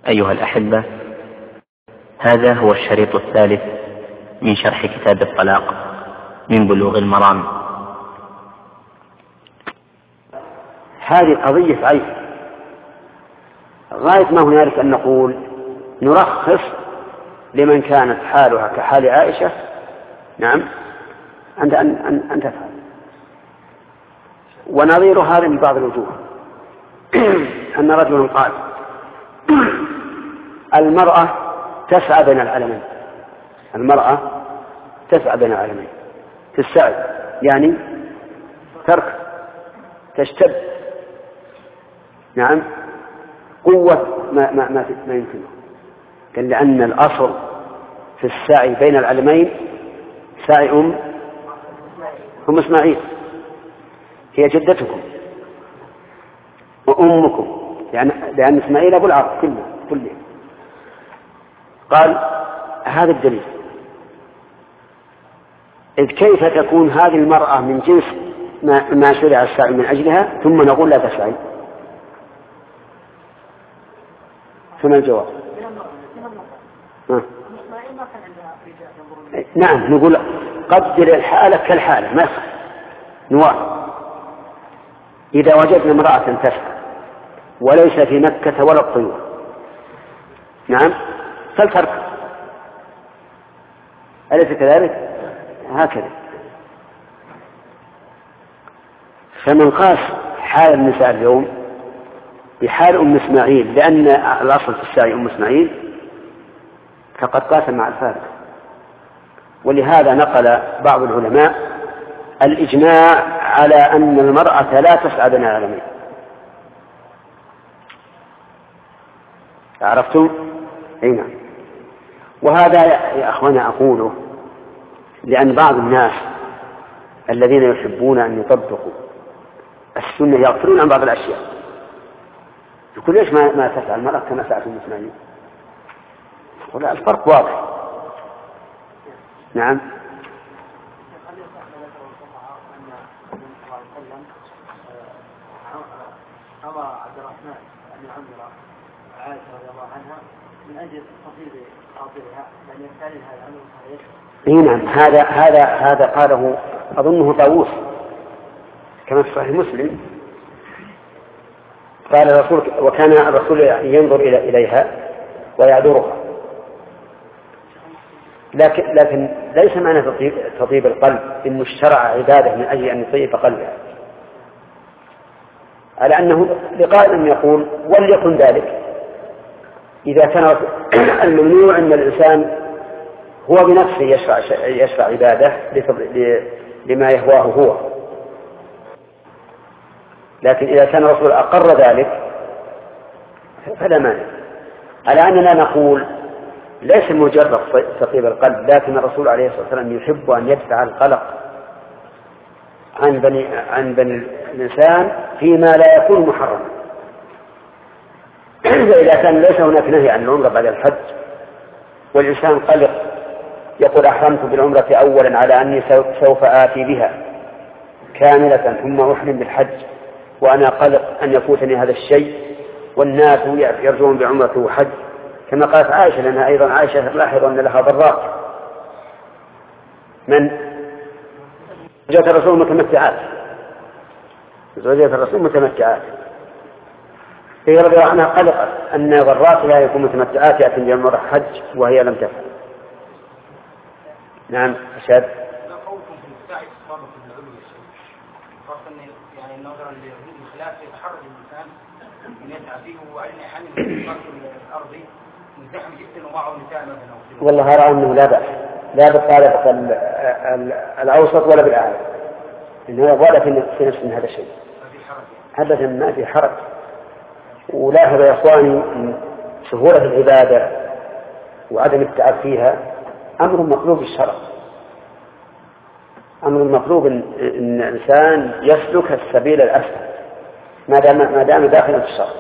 أيها الأحبة، هذا هو الشريط الثالث من شرح كتاب الطلاق من بلوغ المرام. هذه قضية عيب، غاية ما هنالك أن نقول نرخص لمن كانت حالها كحال عائشة، نعم، عند أن تفعل. ونظير هذا من بعض الوجوه أن رجلا قال: المرأة تسعى بين العالمين. المرأة تسعى بين العالمين في السعي، يعني ترك، تشتد، نعم، قوة ما يمكنه. قال: لأن الأصل في السعي بين العالمين سعي أم إسماعيل، هي جدتكم وأمكم، لأن إسماعيل أبو العرب كله. قال: هذا الدليل. إذ كيف تكون هذه المرأة من جنس ما شرع السعي من أجلها ثم نقول لا تسعي؟ فما الجواب؟ نعم، نقول قدر الحالة كالحالة، ما يصح نواه. إذا وجدنا امرأة تسعى وليس في مكة ولا الطيور، نعم، فلترك. أليس كذلك؟ هكذا. فمن قاس حال النساء اليوم بحال أم إسماعيل، لأن الأصل في السعي أم إسماعيل، فقد قاس مع الفارق. ولهذا نقل بعض العلماء الإجماع على أن المرأة لا تسعى بين العالمين. عرفتم؟ أي نعم. وهذا يا أخوانا أقوله لأن بعض الناس الذين يحبون أن يطبقوا السنة يغفلون عن بعض الأشياء. يقول: ليش ما تسعى المرأة كما سعت أم إسماعيل؟ يقول: الفرق واضح. نعم. أمر عبد الرحمن أن يعمر عائشة رضي الله عنها من أجل تطيب خاطرها، لأن يستعلنها الأمر صحيح. نعم، هذا قاله أظنه طاووس كما في صحيح مسلم. قال الرسول: وكان الرسول ينظر إليها ويعذرها. لكن ليس معنى تطيب القلب إنه اشترع عباده من أجل أن يطيب قلبها، على أنه لقائل يقول: وليكن ذلك إذا كان الممنوع أن الإنسان هو بنفسه يشرع عباده لما يهواه هو. لكن إذا كان الرسول أقر ذلك فلا مانع. على أننا نقول ليس مجرد تطيب القلب، لكن الرسول عليه الصلاة والسلام يحب أن يدفع القلق عن بني الإنسان فيما لا يكون محرما. فإذا كان ليس هناك نهي عن العمرة بعد الحج والإنسان قلق يقول: أحرمت بالعمرة أولا على أني سوف آتي بها كاملة ثم أحرم بالحج، وأنا قلق أن يفوتني هذا الشيء، والناس يرجون بعمرة وحج، كما قالت عائشة، لأنها أيضا عائشة لاحظ أن لها ضرات. من زوجة الرسول متمتعات، زوجة الرسول متمتعات، هي رضي الله عنها قلقت أن ضراتها يكون متمتعات يأتي بعمرة حج وهي لم تفعل. نعم. أشهد. يعني نظرا لوجود الخلاف يتحرج الإنسان أن يسعى فيه وأن يحمل الفرق الأرضي مزدحم جدا ومعه نساء مثلا. والله أرى أنه لا بأس، لا بالطالب الأوسط ولا بالأعلى، إنه ولا في نفس من هذا الشيء أبدا، ما في حرج. ولاحظ يا إخواني سهولة العبادة وعدم التعب فيها أمر مطلوب الشرع، أمر مطلوب إن الإنسان يسلك السبيل الأسهل ما دام داخلا في الشرع.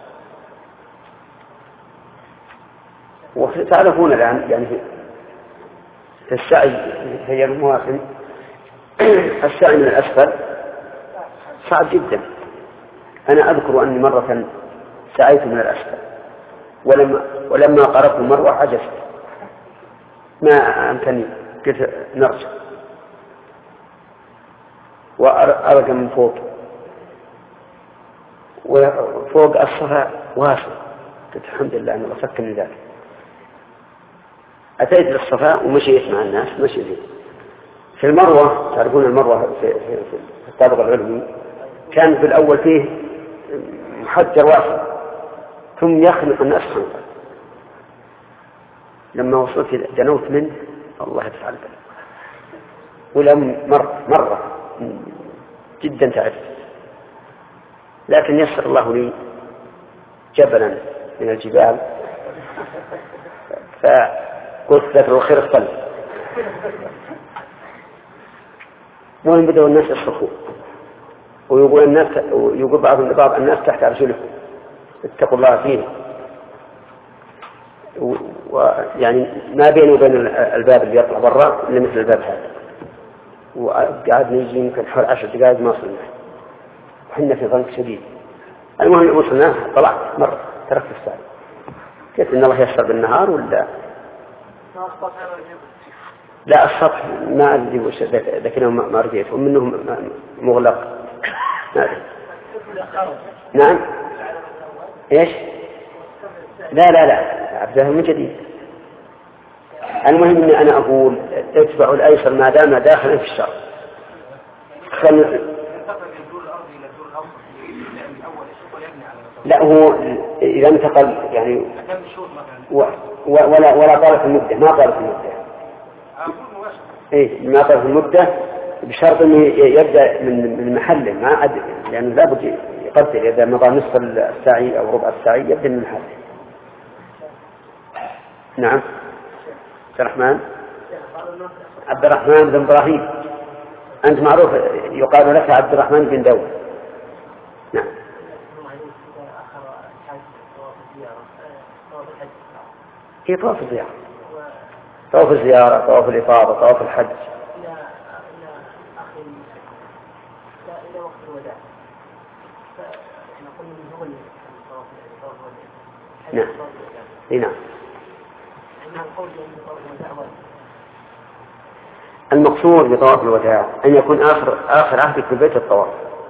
وتعرفون الآن يعني في السعي هي المواطن السعي من الأسفل صعب جدا. أنا أذكر أني مرة سعيت من الأسفل ولما قربت المروة عجزت ما أمكنني، قلت نرجع وأرجع من فوق، وفوق الصفا واسع، قلت الحمد لله أنه فكني ذلك. أتيت للصفا ومشيت مع الناس مشي فيه. في المروة تعرفون المروة في الطابق العلوي كان في الأول فيه محجر واسع ثم يخنق الناس خنقا، لما وصلت دنوت منه الله يفعل بي، ولم مرة جدا تعبت، لكن يسر الله لي جبلا من الجبال فقلت ذكر الخير الطلب. وين بدأوا الناس يصرخوا ويقول بعض الناس تحت أرجلهم اتقوا الله فيه، ويعني ما بينه وبين الباب اللي يطلع برا إلا مثل الباب هذا، وقعدنا يجي يمكن حول 10 دقائق ما وصلنا، وحنا في ضنك شديد. المهم وصلنا طلعت مرة تركت الساعة، قلت إن الله يسر بالنهار ولا لا السطح ما أدري وش لكنه ما رجيت ومنه مغلق ما أدري. نعم إيش؟ لا عبدها من جديد. المهم إني أنا أقول اتبع الأيسر ما دام داخلا في الشر. لا هو إذا انتقل يعني ولا طالت المدة، ما طالت المدة. إيه ما طالت المدة بشرط إنه يبدأ من محله، ما عاد لأنه لابد يقدر إذا مضى نصف الساعي أو ربع الساعي يبدأ من محله. نعم عبد الرحمن بن إبراهيم، أنت معروف يقال لك عبد الرحمن بن داود. نعم هي طواف الزيارة، طواف الزيارة، طواف الإفاضة، طواف الحج. إلى وقت الوداع فإحنا قلنا من هو طواف الوداع. نعم. المقصود بطواف الوداع أن يكون آخر عهدك في البيت الطواف،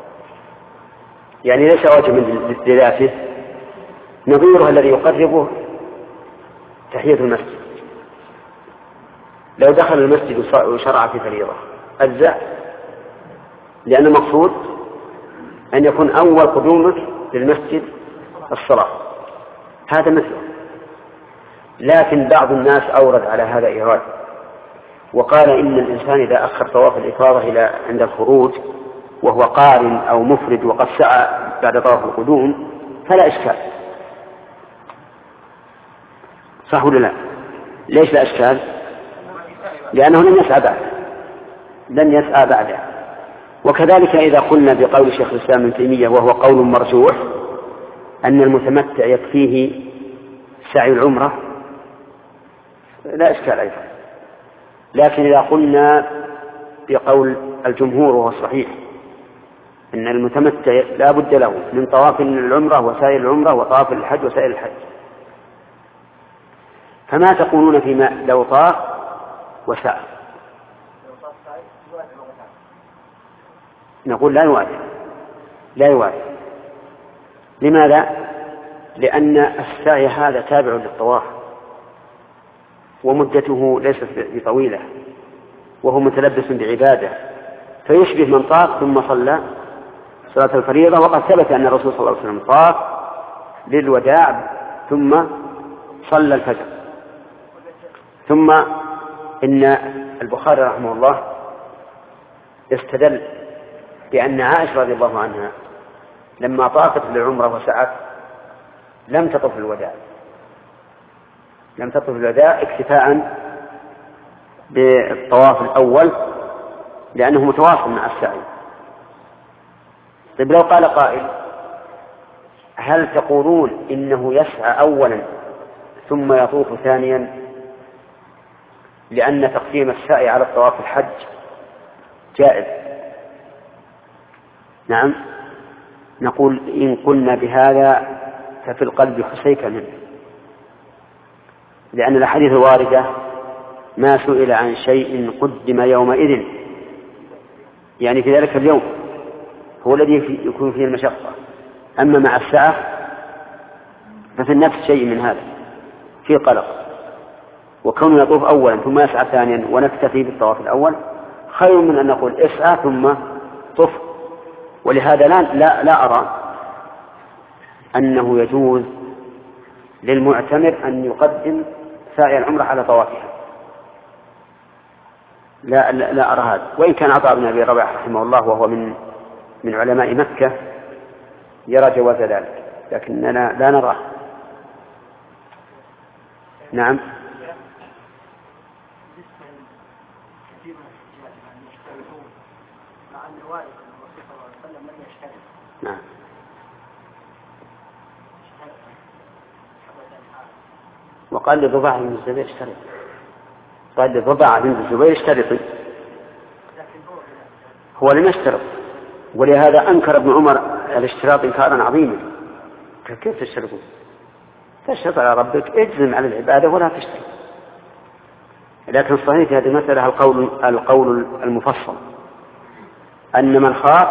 يعني ليس واجبا لذاته، نظيرها الذي يقربه تحية المسجد. لو دخل المسجد وشرع في فريضة أجزاء، لأن المقصود أن يكون أول قدومك للمسجد الصلاة، هذا مثله. لكن بعض الناس أورد على هذا إيراد وقال إن الإنسان إذا أخر طواف الإفاضة إلى عند الخروج وهو قارن أو مفرد وقد سعى بعد طواف القدوم فلا إشكال، صح ولا لا؟ ليش لا إشكال؟ لأنه لن يسعى بعده. وكذلك إذا قلنا بقول شيخ الإسلام ابن تيمية وهو قول مرجوح أن المتمتع يكفيه سعي العمرة لا إشكال أيضا. لكن إذا قلنا بقول الجمهور وهو الصحيح أن المتمتع لا بد له من طواف العمرة وسائر العمرة وطواف الحج وسائر الحج، فما تقولون فيما لو طاف وسعى؟ نقول لا يوافق. لماذا؟ لأن السعي هذا تابع للطواف ومدته ليست بطويلة وهو متلبس بعبادة، فيشبه من طاف ثم صلى صلاة الفريضة. وقد ثبت أن الرسول صلى الله عليه وسلم طاف للوداع ثم صلى الفجر. ثم إن البخاري رحمه الله استدل بأن عائشة رضي الله عنها لما طافت للعمرة وسعت لم تطف الوداع اكتفاء بالطواف الأول لأنه متواصل مع السعي. طيب لو قال قائل هل تقولون إنه يسعى أولا ثم يطوف ثانيا لأن تقديم السعي على الطواف الحج جائز؟ نعم، نقول إن قلنا بهذا ففي القلب حسيك منه، لأن الأحاديث الواردة ما سئل عن شيء قدم يومئذ، يعني في ذلك اليوم هو الذي يكون فيه المشقة. أما مع الساعة ففي النفس شيء من هذا في قلق، وكونه يطوف أولا ثم يسعى ثانيا ونكتفي بالطواف الأول خير من أن نقول اسعى ثم طف. ولهذا لا أرى أنه يجوز للمعتمر أن يقدم سعي العمرة على طوافها، لا أرى هذا. وإن كان عطاء بن أبي رباح رحمه الله وهو من علماء مكة يرى جواز ذلك، لكننا لا نراه. نعم. نعم. وقال لضباعة بن الزبير اشترط، قال لضباعة بن الزبير اشترط، هو لم يشترط، ولهذا أنكر ابن عمر الاشتراط إنكارا عظيما. كيف تشترطون؟ تشترط على ربك، اجزم على العبادة ولا تشترط. لكن الصحيح في هذه المسألة القول المفصل أن من خاف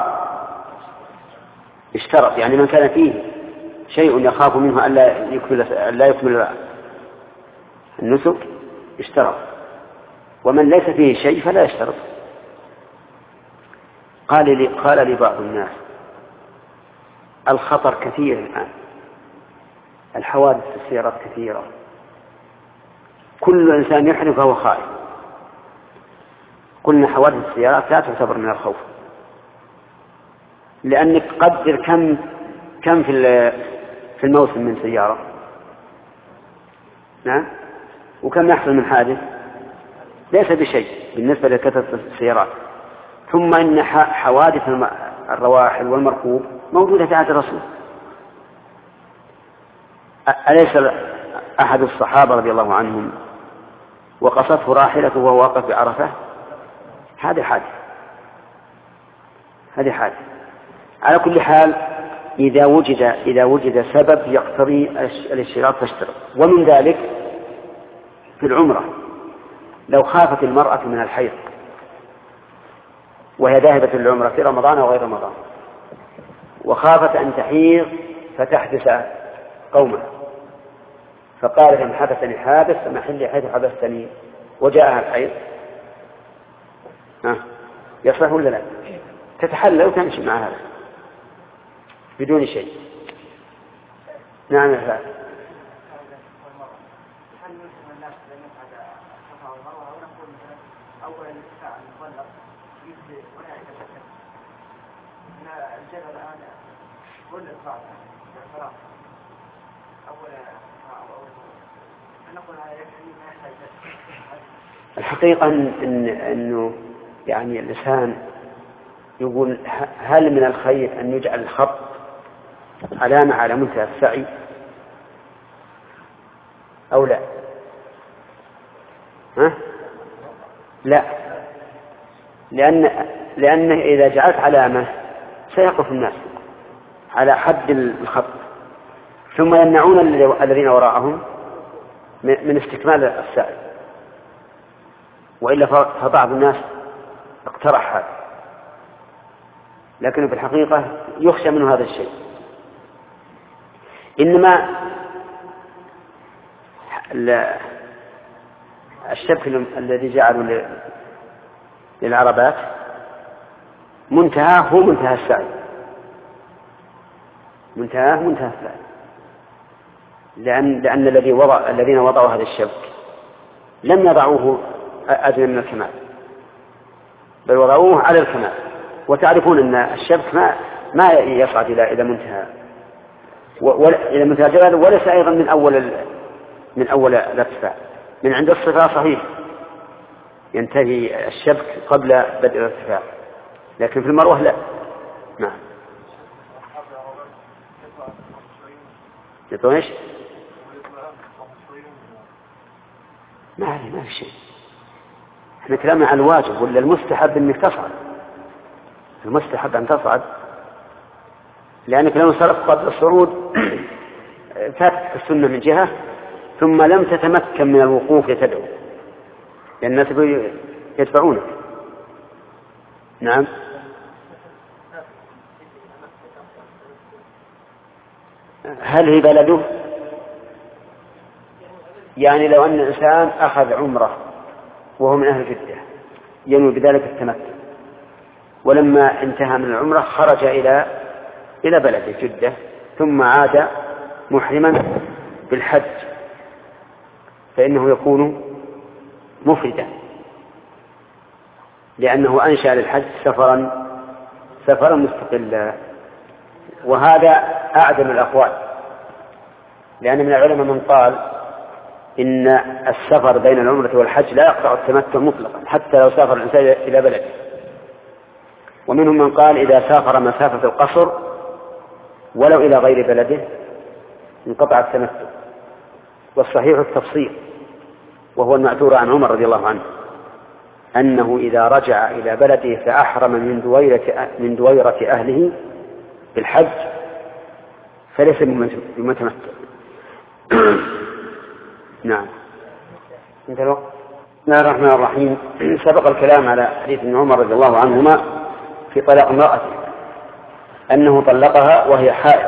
اشترط، يعني من كان فيه شيء يخاف منه ألا يكمل النسك اشترط، ومن ليس فيه شيء فلا يشترط. قال لي بعض الناس الخطر كثير الآن، الحوادث في السيارات كثيرة، كل إنسان يحرم فهو خائف. قلنا حوادث السيارات لا تعتبر من الخوف، لأنك قدر كم في الموسم من سيارة، نعم، وكم يحصل من حادث، ليس بشيء بالنسبة لكثرة السيارات. ثم إن حوادث الرواحل والمركوب موجودة في عهد الرسول. أليس أحد الصحابة رضي الله عنهم وقصته راحلته وهو واقف بعرفة؟ هذه حادث. على كل حال إذا وجد سبب يقتضي الاشتراط فاشترط. ومن ذلك في العمرة لو خافت المرأة من الحيض وهي ذاهبة للعمرة في رمضان أو غير رمضان، وخافت أن تحيض فتحبس قومها، فقالت إن حبسني حابس فمحلي حيث حبستني، وجاءها الحيض، يصح ولا لا؟ تتحلل وتمشي مع هذا بدون شيء. نعم. الحقيقة أنه يعني اللسان يقول هل من الخير أن يجعل الخط علامة على منتهى السعي أو لا؟ لا، لأن إذا جعلت علامة سيقف الناس على حد الخط، ثم يمنعون الذين وراءهم من استكمال السعي، وإلا فبعض الناس اقترح هذا، لكن في الحقيقة يخشى منه هذا الشيء. إنما الشبك الذي جعلوا للعربات منتهى هو منتهى السعي، منتهى السعي، لأن الذين وضعوا هذا الشبك لم يضعوه أدنى من الكمال، بل وضعوه على الكمال. وتعرفون أن الشبك ما يصعد إلى منتهى إلى منتهى الجبل، وليس أيضا من أول الارتفاع. من عند الصفا صحيح ينتهي الشبك قبل بدء الارتفاع، لكن في المروة لا. نعم. ايش؟ ما في شيء. احنا كلامنا عن الواجب ولا المستحب انك تصعد. المستحب ان تصعد، لانك لو صرفت قبل الصعود فاتت السنة من جهة، ثم لم تتمكن من الوقوف لتدعو، لأن الناس يدفعونك. نعم. هل هي بلده؟ يعني لو أن الإنسان أخذ عمره وهو من أهل جدة ينوي بذلك التمتع، ولما انتهى من العمرة خرج إلى بلده جدة ثم عاد محرما بالحج، فإنه يكون مفردا، لأنه أنشأ للحج سفرا مستقلا. وهذا أعدل الأقوال، لأن من العلماء من قال إن السفر بين العمرة والحج لا يقطع التمتع مطلقا حتى لو سافر الإنسان إلى بلده، ومنهم من قال إذا سافر مسافة القصر ولو إلى غير بلده انقطع التمتع. والصحيح التفصيل، وهو المأثور عن عمر رضي الله عنه أنه إذا رجع إلى بلده فأحرم من دويرة أهله بالحج فليس بمتمتع. نعم. انتهى الوقت. بسم الله الرحمن الرحيم. سبق الكلام على حديث ابن عمر رضي الله عنهما في طلاق امرأته أنه طلقها وهي حائض،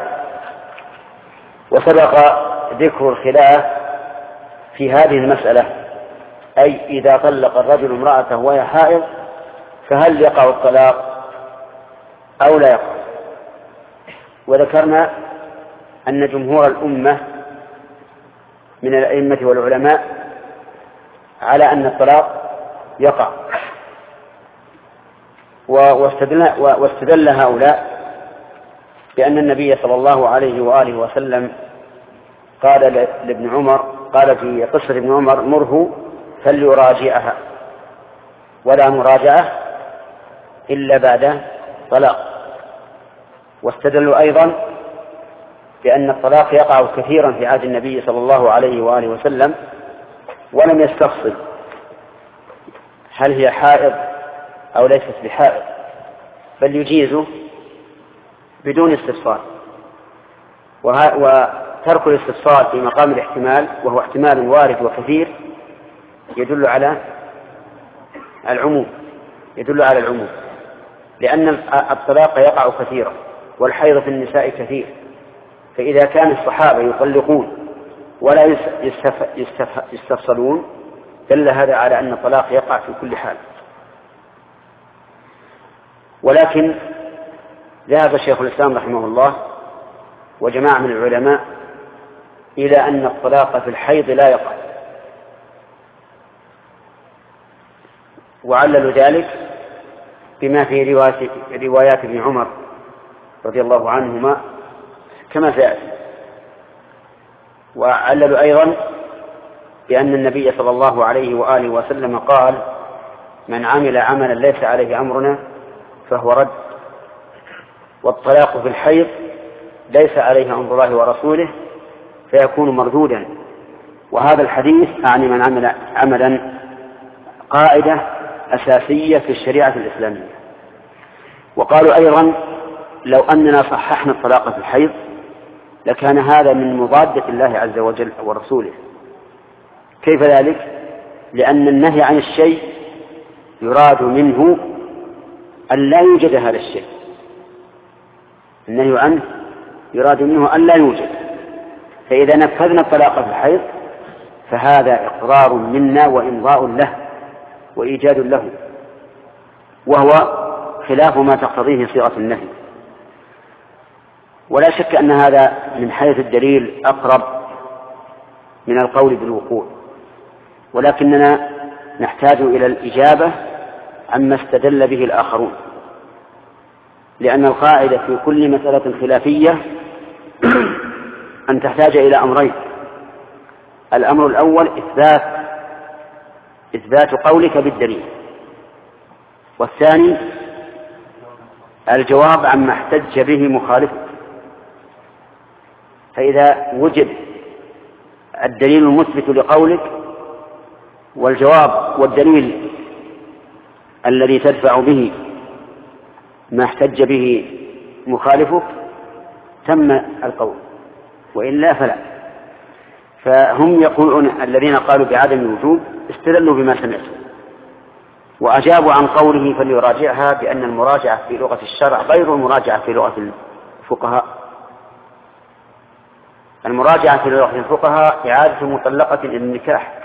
وسبق ذكر الخلاف في هذه المسألة، أي إذا طلق الرجل امرأته وهي حائض فهل يقع الطلاق أو لا يقع. وذكرنا أن جمهور الأمة من الأئمة والعلماء على أن الطلاق يقع، واستدل هؤلاء بأن النبي صلى الله عليه وآله وسلم قال لابن عمر، قال في قصة ابن عمر: مره فليراجعها ولا مراجعة إلا بعد طلاق. واستدلوا أيضا بأن الطلاق يقع كثيرا في عهد النبي صلى الله عليه وآله وسلم، ولم يستفصل هل هي حائض أو ليست بحائض، بل يجيزه بدون استفصال. وترك الاستفصال في مقام الاحتمال، وهو احتمال وارد وكثير، يدل على العموم، لأن الطلاق يقع كثيرا والحيض في النساء كثير، فإذا كان الصحابة يطلقون ولا يستفصلون دل هذا على أن الطلاق يقع في كل حال. ولكن ذهب شيخ الإسلام رحمه الله وجماعة من العلماء إلى أن الطلاق في الحيض لا يقع، وعللوا ذلك بما في روايات ابن عمر رضي الله عنهما كما سيأتي. وعللوا أيضا بأن النبي صلى الله عليه وآله وسلم قال: من عمل عملا ليس عليه أمرنا فهو رد. والطلاق في الحيض ليس عليه أمر الله ورسوله فيكون مردودا. وهذا الحديث أعني من عمل عملا قاعدة أساسية في الشريعة الإسلامية. وقالوا أيضا: لو أننا صححنا الطلاق في الحيض لكان هذا من مضادة الله عز وجل ورسوله. كيف ذلك؟ لأن النهي عن الشيء يراد منه أن لا يوجد هذا الشيء، النهي عنه يراد منه أن لا يوجد. فإذا نفذنا الطلاق في الحيض فهذا إقرار منا وإمضاء له وإيجاد له، وهو خلاف ما تقتضيه صيغة النهي. ولا شك أن هذا من حيث الدليل أقرب من القول بالوقوع، ولكننا نحتاج إلى الإجابة عما استدل به الآخرون، لأن القاعدة في كل مسألة خلافية أن تحتاج إلى أمرين: الأمر الأول إثبات قولك بالدليل، والثاني الجواب عما احتج به مخالفك. فإذا وجد الدليل المثبت لقولك والجواب والدليل الذي تدفع به ما احتج به مخالفك تم القول، وإلا فلا. فهم يقولون الذين قالوا بعدم الوجوب استدلوا بما سمعتم، وأجابوا عن قوله فليراجعها بأن المراجعة في لغة الشرع غير المراجعة في لغة الفقهاء. المراجعة في لغة الفقهاء إعادة مطلقة إلى النكاح،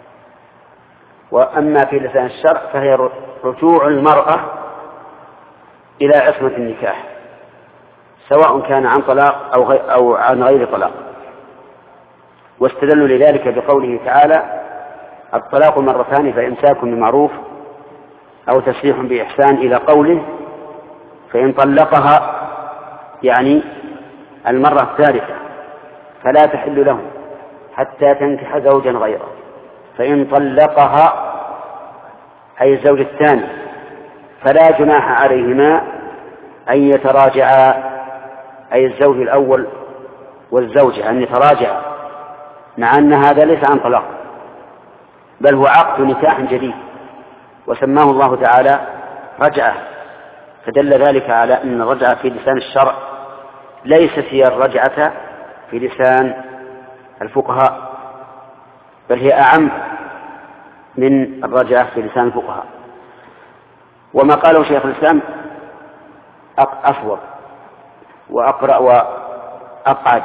وأما في لسان الشرع فهي رجوع المرأة إلى عصمة النكاح، سواء كان عن طلاق أو عن غير طلاق. واستدلوا لذلك بقوله تعالى الطلاق مرتان فإمساك بمعروف أو تسريح بإحسان، إلى قوله فإن طلقها يعني المرة الثالثة فلا تحل له حتى تنكح زوجا غيره. فإن طلقها أي الزوج الثاني فلا جناح عليهما أن يتراجعا، أي الزوج الأول والزوجة أن يتراجعا، مع أن هذا ليس عن طلاق بل هو عقد نكاح جديد، وسماه الله تعالى رجعة، فدل ذلك على أن الرجعة في لسان الشرع ليست هي الرجعة في لسان الفقهاء، بل هي أعم من الرجعة في لسان الفقهاء. وما قاله شيخ الإسلام أفضل وأقرأ وأقعد،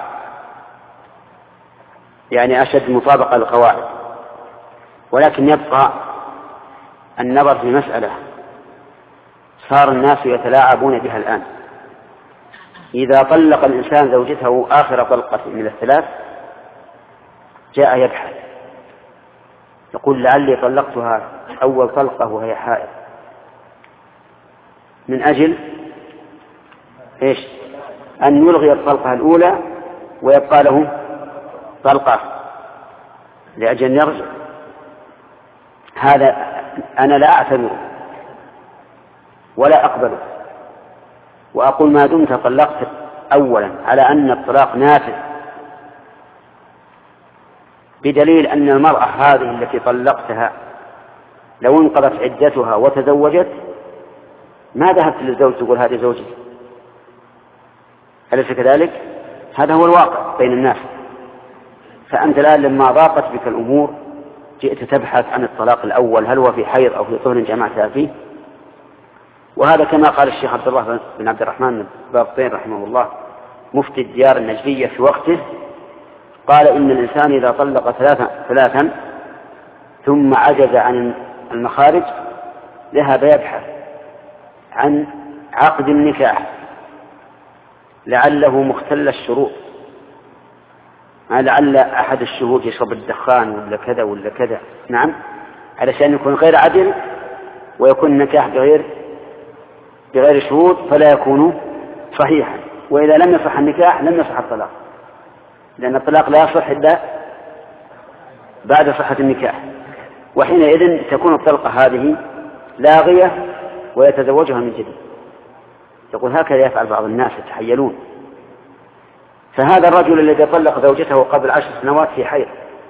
يعني أشد مطابقة للقواعد. ولكن يبقى النظر في مسألة صار الناس يتلاعبون بها الآن. إذا طلق الإنسان زوجته آخر طلقة من الثلاث جاء يبحث يقول لعلي طلقتها أول طلقة وهي حائض، من أجل إيش؟ أن يلغي الطلقة الأولى ويبقى له طلقة لأجل أن يرجع. هذا أنا لا أعتبره ولا أقبله، وأقول ما دمت طلقت أولا على أن الطلاق نافذ، بدليل أن المرأة هذه التي طلقتها لو انقضت عدتها وتزوجت ما ذهبت للزوج تقول هذه زوجي، أليس كذلك؟ هذا هو الواقع بين الناس. فأنت الآن لما ضاقت بك الأمور جئت تبحث عن الطلاق الأول هل هو في حيض أو في طهر جمعتها فيه. وهذا كما قال الشيخ عبد الله بن عبد الرحمن بابطين رحمه الله مفتي الديار النجدية في وقته، قال إن الإنسان إذا طلق ثلاثا ثم عجز عن المخارج ذهب يبحث عن عقد النكاح لعله مختل الشروط، لعل أحد الشهود يشرب الدخان ولا كذا ولا كذا، نعم، علشان يكون غير عدل ويكون النكاح بغير شهود فلا يكون صحيحا. وإذا لم يصح النكاح لم يصح الطلاق، لأن الطلاق لا يصح إلا بعد صحة النكاح، وحينئذ تكون الطلقة هذه لاغية ويتزوجها من جديد. يقول هكذا يفعل بعض الناس يتحيلون. فهذا الرجل الذي طلق زوجته قبل 10 سنوات في حيض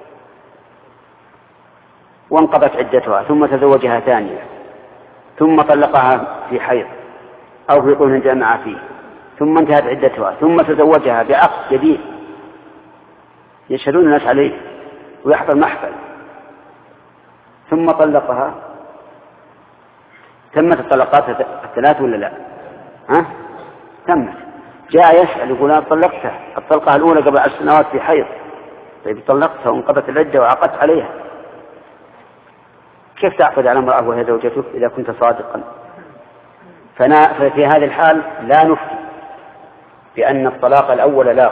وانقضت عدتها ثم تزوجها ثانية ثم طلقها في حيض أو في طهر جامع فيه ثم انتهت عدتها ثم تزوجها بعقد جديد يشهدون الناس عليه ويحضر محفل ثم طلقها، تمت الطلقات الثلاث ولا لا؟ ها؟ تمت. جاء يسأل يقول أنا طلقتها الطلقة الأولى قبل 10 سنوات في حيض، طيب طلقتها وانقضت العدة وعقدت عليها، كيف تعقد على امرأة وهي زوجتك إذا كنت صادقا؟ ففي هذه الحال لا نفتي بأن الطلاق الأول لا،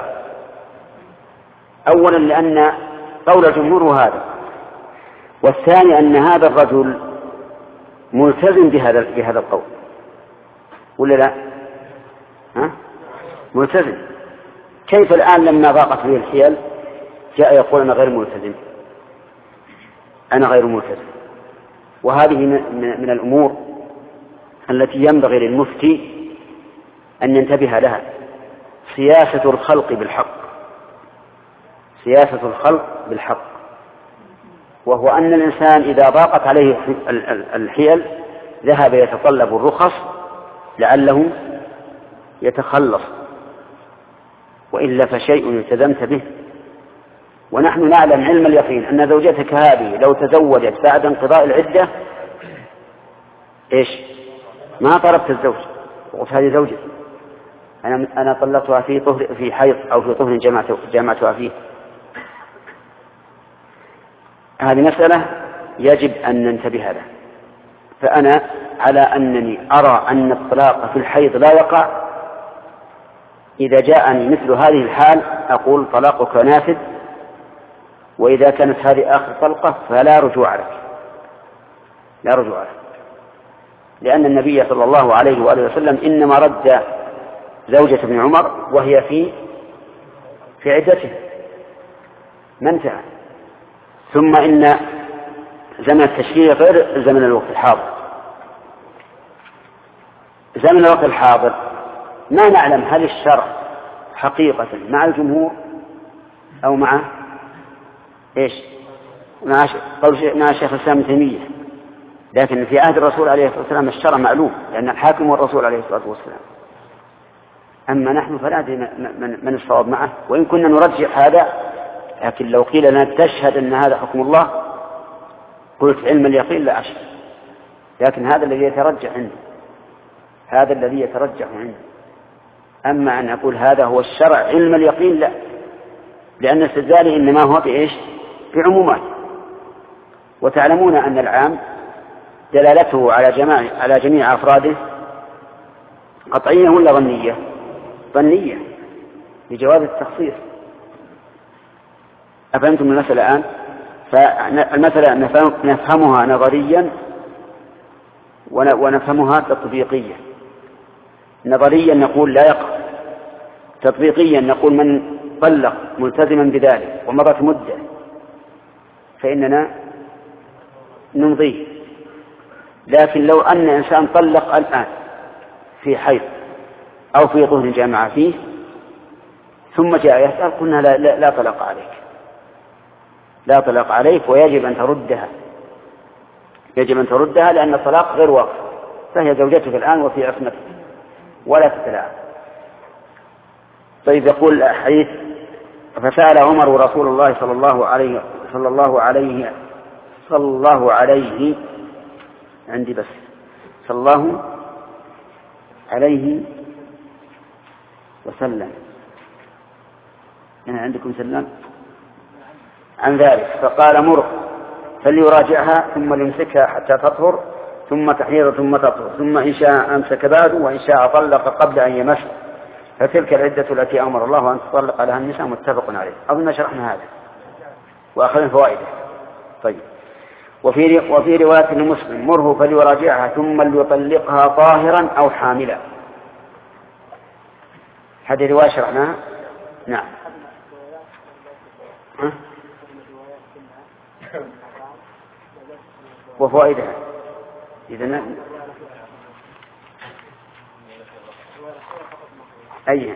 أولا لأن قول الجمهور هذا، والثاني أن هذا الرجل ملتزم بهذا القول ولا لا؟ ها؟ ملتزم. كيف الآن لما ضاقت به الحيل جاء يقول أنا غير ملتزم، أنا غير ملتزم؟ وهذه من الأمور التي ينبغي للمفتي أن ينتبه لها، سياسة الخلق بالحق، سياسة الخلق بالحق، وهو أن الإنسان إذا ضاقت عليه الحيل ذهب يتطلب الرخص لعله يتخلص، وإلا فشيء التزمت به ونحن نعلم علم اليقين أن زوجتك هذه لو تزوجت بعد انقضاء العدة إيش ما طلبت الزوج وقلت هذه زوجتي أنا طلقتها في حيض أو في طهر جمعتها فيه. هذه مسألة يجب أن ننتبه لها. فأنا على أنني أرى أن الطلاق في الحيض لا يقع. إذا جاءني مثل هذه الحال أقول طلاقك نافذ، وإذا كانت هذه آخر طلقة فلا رجوع لك، لا رجوع لك، لأن النبي صلى الله عليه وآله وسلم إنما رد زوجة ابن عمر وهي في عدته ما انتهى. ثم إن زمن التشريع غير زمن الوقت الحاضر. زمن الوقت الحاضر ما نعلم هل الشرع حقيقة مع الجمهور أو مع إيش مع شيخ الإسلام ابن تيمية، لكن في عهد الرسول عليه الصلاة والسلام الشرع معلوم لأن الحاكم والرسول عليه الصلاة والسلام. أما نحن فلا ندري من الصواب معه، وإن كنا نرجح هذا، لكن لو قيل لنا تشهد أن هذا حكم الله قلت علم اليقين لا أشهد، لكن هذا الذي يترجح عندي، هذا الذي يترجح عندي. أما أن أقول هذا هو الشرع علم اليقين لا، لأن استدلالي إنما هو بإيش بعمومات، وتعلمون أن العام دلالته على جميع أفراده قطعية ولا ظنية؟ ظنية لجواز التخصيص. أفهمتم المسألة الآن؟ فالمسألة نفهمها نظريا ونفهمها تطبيقيا. نظريا نقول لا يقع، تطبيقيا نقول من طلق ملتزما بذلك ومضت مدة فإننا نمضيه. لكن لو أن إنسان طلق الآن في حيض أو في طهر جامع فيه ثم جاء يسأل قلنا لا طلاق عليك، لا طلاق عليك، ويجب أن تردها، يجب أن تردها لأن الطلاق غير واقع، فهي زوجتك الآن وفي عصمتك ولا تتلاعب. طيب يقول الحديث فسأل عمر رسول الله صلى الله عليه عندي بس صلى الله عليه وسلم، يعني عندكم سلم عن ذلك، فقال مر فليراجعها ثم ليمسكها حتى تطهر ثم تحيض ثم تطهر ثم إن شاء أمسك بعد وإن شاء طلق قبل أن يمس، فتلك العدة التي أمر الله أن تطلق عليها النساء. متفق عليه. أظن شرحنا هذا وأخذنا فوائده. طيب وفي رواية لمسلم مره فليراجعها ثم ليطلقها طاهرا أو حاملا. هذه رواية شرحناها. نعم. وفوائدها إذن أيها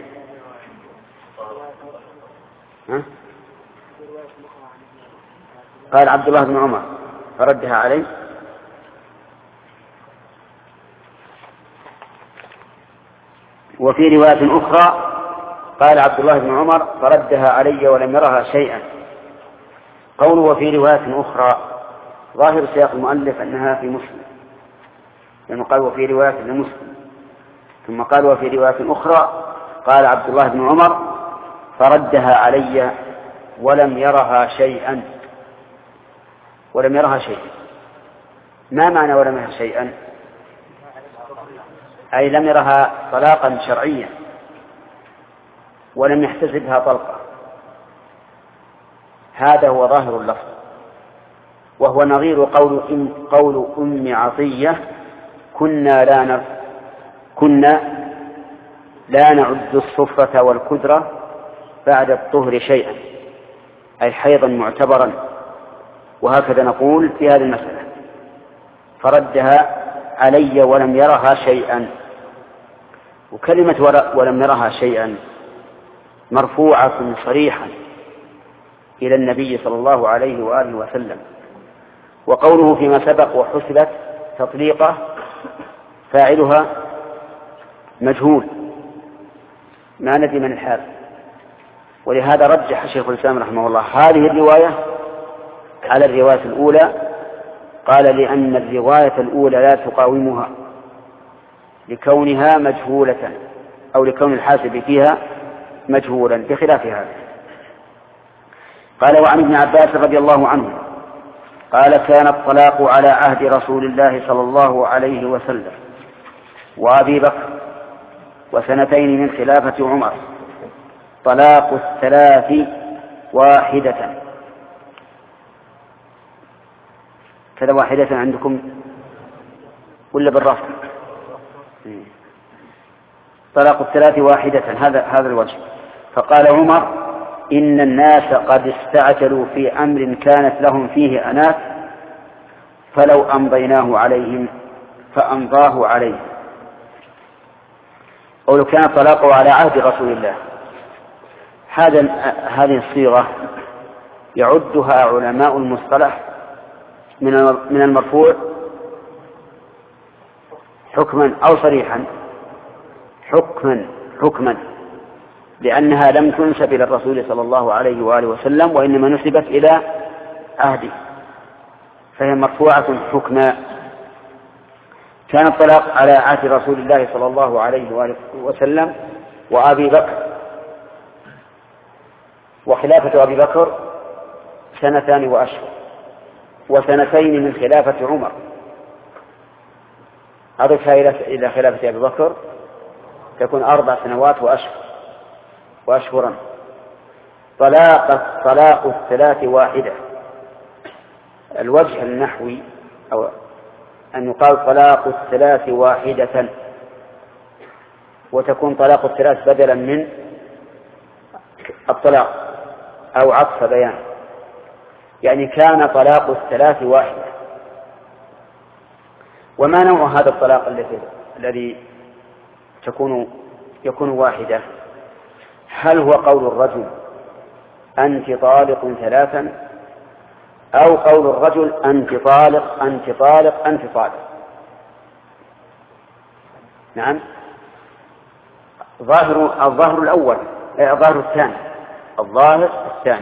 قال عبد الله بن عمر فردها عليه. وفي رواية أخرى قال عبد الله بن عمر فردها علي ولم يرها شيئا. قوله وفي رواية أخرى ظاهر سياق المؤلف أنها في مسلم، لأنه قال وفي رواية لمسلم ثم قال وفي رواية أخرى قال عبد الله بن عمر فردها علي ولم يرها شيئا. ولم يرها شيئا ما معنى ولم يرها شيئا؟ أي لم يرها طلاقا شرعيا ولم يحتسبها طلقة. هذا هو ظاهر اللفظ، وهو نظير قول أم عطية كنا لا نعد الصفة والكدرة بعد الطهر شيئا، أي حيضا معتبرا. وهكذا نقول في هذه المسألة فردها علي ولم يرها شيئا. وكلمة ولم يرها شيئا مرفوعة صريحا إلى النبي صلى الله عليه وآله وسلم. وقوله فيما سبق وحسبت تطليقة فاعلها مجهول ما ندري من الحال، ولهذا رجح شيخ الإسلام رحمه الله هذه الرواية على الرواية الأولى. قال لأن الرواية الأولى لا تقاومها لكونها مجهولة، أو لكون الحاسب فيها مجهولا بخلاف هذا. قال: وعن ابن عباس رضي الله عنه قال: كان الطلاق على عهد رسول الله صلى الله عليه وسلم وأبي بكر وسنتين من خلافة عمر طلاق الثلاث واحدة. كذا واحدة عندكم ولا بالرفع؟ طلاق الثلاث واحدة، هذا الوجه. فقال عمر: إن الناس قد استعجلوا في أمر كانت لهم فيه أنات، فلو أمضيناه عليهم فأمضاه عليهم. أو لو كان طلاقه على عهد رسول الله. هذه الصيغة يعدها علماء المصطلح من المرفوع حكما أو صريحا حكما، لأنها لم تنسب إلى الرسول صلى الله عليه وآله وسلم، وإنما نسبت إلى عهده، فهي مرفوعة حكما. كان الطلاق على عهد رسول الله صلى الله عليه وآله وسلم وأبي بكر، وخلافة أبي بكر 2 وأشهر، وسنتين من خلافة عمر. أضفها إلى خلافة أبي بكر تكون 4 سنوات وأشهرا. طلاق الثلاث واحدة. الوجه النحوي أو أن يقال طلاق الثلاث واحدة، وتكون طلاق الثلاث بدلا من الطلاق أو عطف بيان، يعني كان طلاق الثلاث واحدة. وما نوع هذا الطلاق الذي يكون واحدة؟ هل هو قول الرجل أنت طالق 3، أو قول الرجل أنت طالق أنت طالق أنت طالق؟ نعم، الظاهر الأول، الظاهر الثاني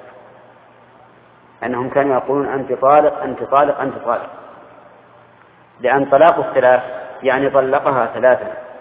أنهم كانوا يقولون أنت طالق أنت طالق أنت طالق، لأن طلاق الثلاث يعني طلقها 3،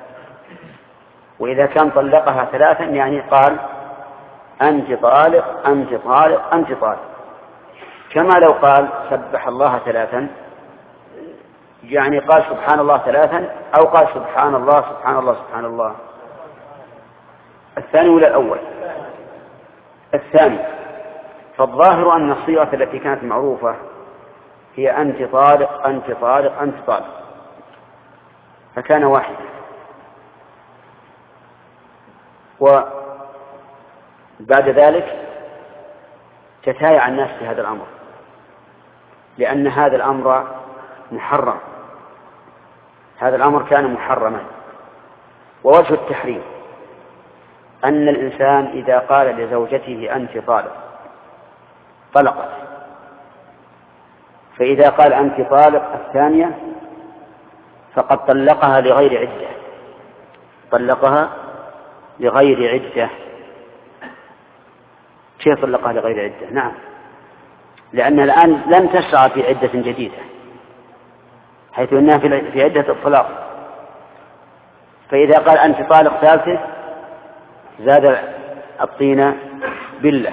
وإذا كان طلقها 3 يعني قال أنت طالق أنت طالق أنت طالق، كما لو قال سبح الله 3، يعني قال سبحان الله 3، أو قال سبحان الله سبحان الله سبحان الله. الثاني ولا الأول؟ الثاني. فالظاهر أن الصيغة التي كانت معروفة هي أنت طالق أنت طالق أنت طالق، فكان واحد. وبعد ذلك تتايع الناس في هذا الأمر، لأن هذا الأمر محرم، هذا الأمر كان محرما. ووجه التحريم أن الإنسان إذا قال لزوجته أنت طالق طلقت، فإذا قال أنت طالق الثانية فقد طلقها لغير عدة، طلقها لغير عدة. كيف طلقها لغير عدة؟ نعم، لأنها الآن لم تشرع في عدة جديدة، حيث أنها في عدة الطلاق. فإذا قال أنت طالق ثالثة زاد الطين بالله،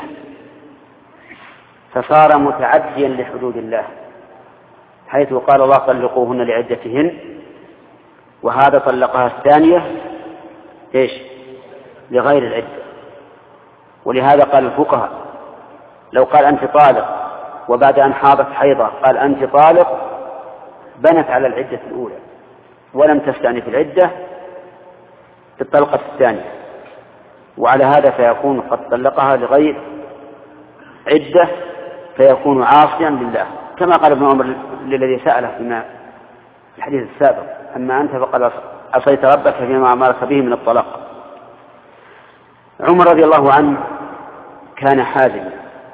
فصار متعديا لحدود الله، حيث قال الله طلقوهن لعدتهن، وهذا طلقها الثانية إيش؟ لغير العدة. ولهذا قال الفقهاء لو قال أنت طالق وبعد أن حاضت حيضة قال أنت طالق بنت على العدة الأولى ولم تستأنف العدة بالطلقة الثانية، وعلى هذا فيكون قد طلقها لغير عدة، فيكون عاصيا لله، كما قال ابن عمر للذي سأله في الحديث السابق: أما أنت فقد عصيت ربك فيما أمرك به من الطلاق. عمر رضي الله عنه كان حازما،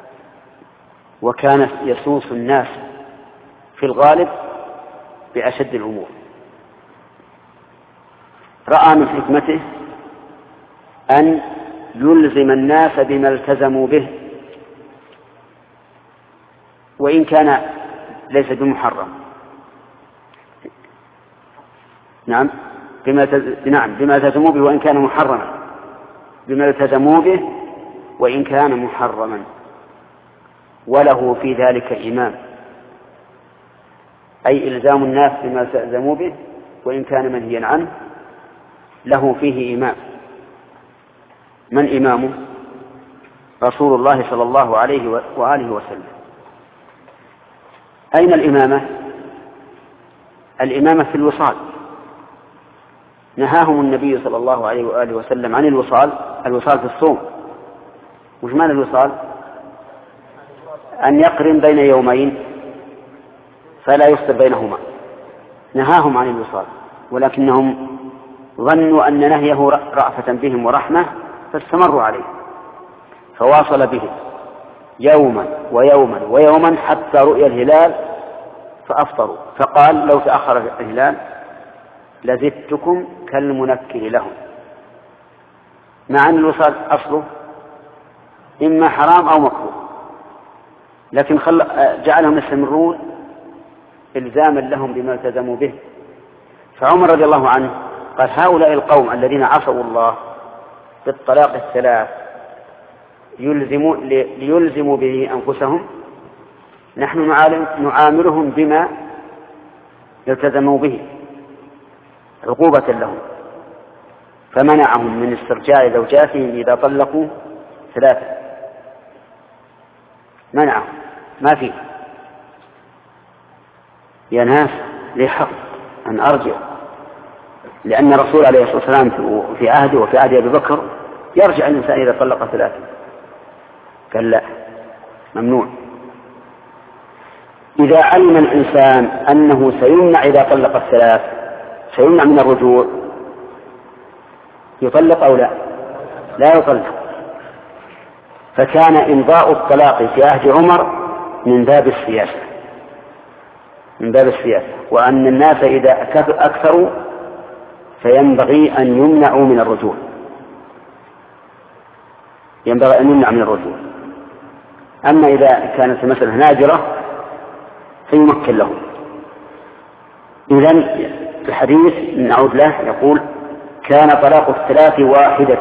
وكان يسوس الناس في الغالب بأشد الأمور. رأى من حكمته أن يلزم الناس بما التزموا به وإن كان ليس بمحرم. نعم بما التزموا به وإن كان محرما، بما التزموا به وإن كان محرما، وله في ذلك إمام، أي إلزام الناس بما التزموا به وإن كان منهيا عنه له فيه إمام. من إمامه؟ رسول الله صلى الله عليه وآله وسلم. أين الإمامة؟ الإمامة في الوصال، نهاهم النبي صلى الله عليه وآله وسلم عن الوصال في الصوم. وش معنى الوصال؟ أن يقرن بين يومين فلا يفطر بينهما، نهاهم عن الوصال، ولكنهم ظنوا أن نهيه رأفة بهم ورحمة فاستمروا عليه، فواصل بهم يوما ويوما ويوما حتى رؤي الهلال فأفطروا، فقال لو تأخر الهلال لزدتكم كالمنكر لهم، مع أن الوصال أصله إما حرام أو مكروه، لكن جعلهم يستمرون إلزاما لهم بما التزموا به. فعمر رضي الله عنه قال هؤلاء القوم الذين عصوا الله بالطلاق الثلاث ليلزموا به أنفسهم، نحن نعاملهم بما التزموا به عقوبة لهم، فمنعهم من استرجاع زوجاتهم إذا طلقوا ثلاثة، منعهم ما فيه يا ناس لي حق أن أرجع، لأن الرسول عليه الصلاة والسلام في عهده وفي عهد أبي بكر يرجع الإنسان إذا طلق ثلاثة، قال لا، ممنوع. إذا علم الإنسان أنه سيمنع إذا طلق الثلاث، سيمنع من الرجوع، يطلق أو لا؟ لا يطلق. فكان إمضاء الطلاق في عهد عمر من باب السياسة، من باب السياسة، وأن الناس إذا أكثروا فينبغي أن يمنعوا من الرجوع، ينبغي أن يمنع من الرجوع. أما إذا كانت مثلا نادرة فيمكن له. إذن الحديث نعود له يقول كان طلاق الثلاث واحدة،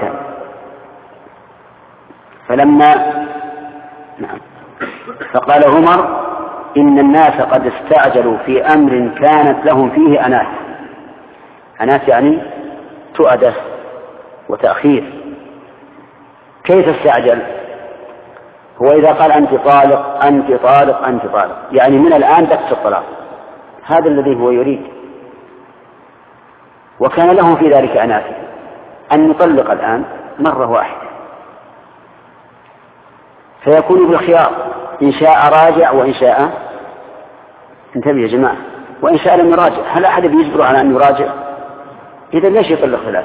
فقال عمر إن الناس قد استعجلوا في أمر كانت لهم فيه أنات يعني تؤدة وتأخير. كيف استعجل؟ هو إذا قال أنت طالق أنت طالق أنت طالق، يعني من الآن تكسر الطلاق، هذا الذي هو يريد، وكان له في ذلك أنات أن نطلق الآن مرة واحدة، فيكون بالخيار إن شاء راجع وإن شاء، انتبه يا جماعة، وإن شاء لم يراجع. هل أحد يجبر على أن يراجع؟ إذا ليش يطلق ثلاثة؟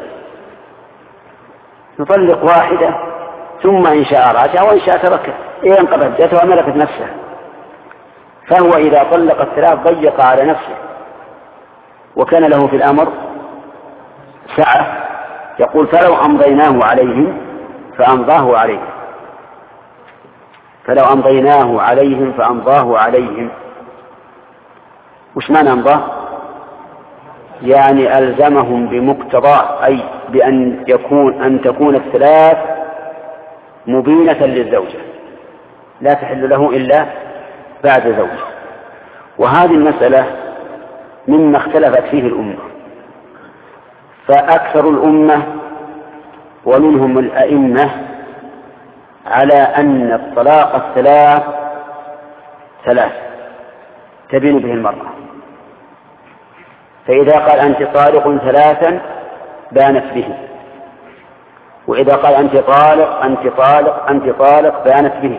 نطلق واحدة ثم إن شاء راجع وإن شاء تركه، إذا انقضت جدتها وملكت نفسها. فهو إذا طلق الثلاث ضيق على نفسه، وكان له في الأمر سعة، يقول فلو أمضيناه عليهم فأمضاه عليهم، فلو أمضيناه عليهم فأمضاه عليهم. وش معنى أمضاه؟ يعني ألزمهم بمقتضاه، أي بأن تكون الثلاث مبينة للزوجة لا تحل له إلا بعد زوجه. وهذه المسألة مما اختلفت فيه الأمة، فأكثر الأمة ومنهم الأئمة على أن الطلاق الثلاث تبين به المرأة، فإذا قال أنت طالق ثلاثا بانت به، وإذا قال أنت طالق أنت طالق أنت طالق بانت به.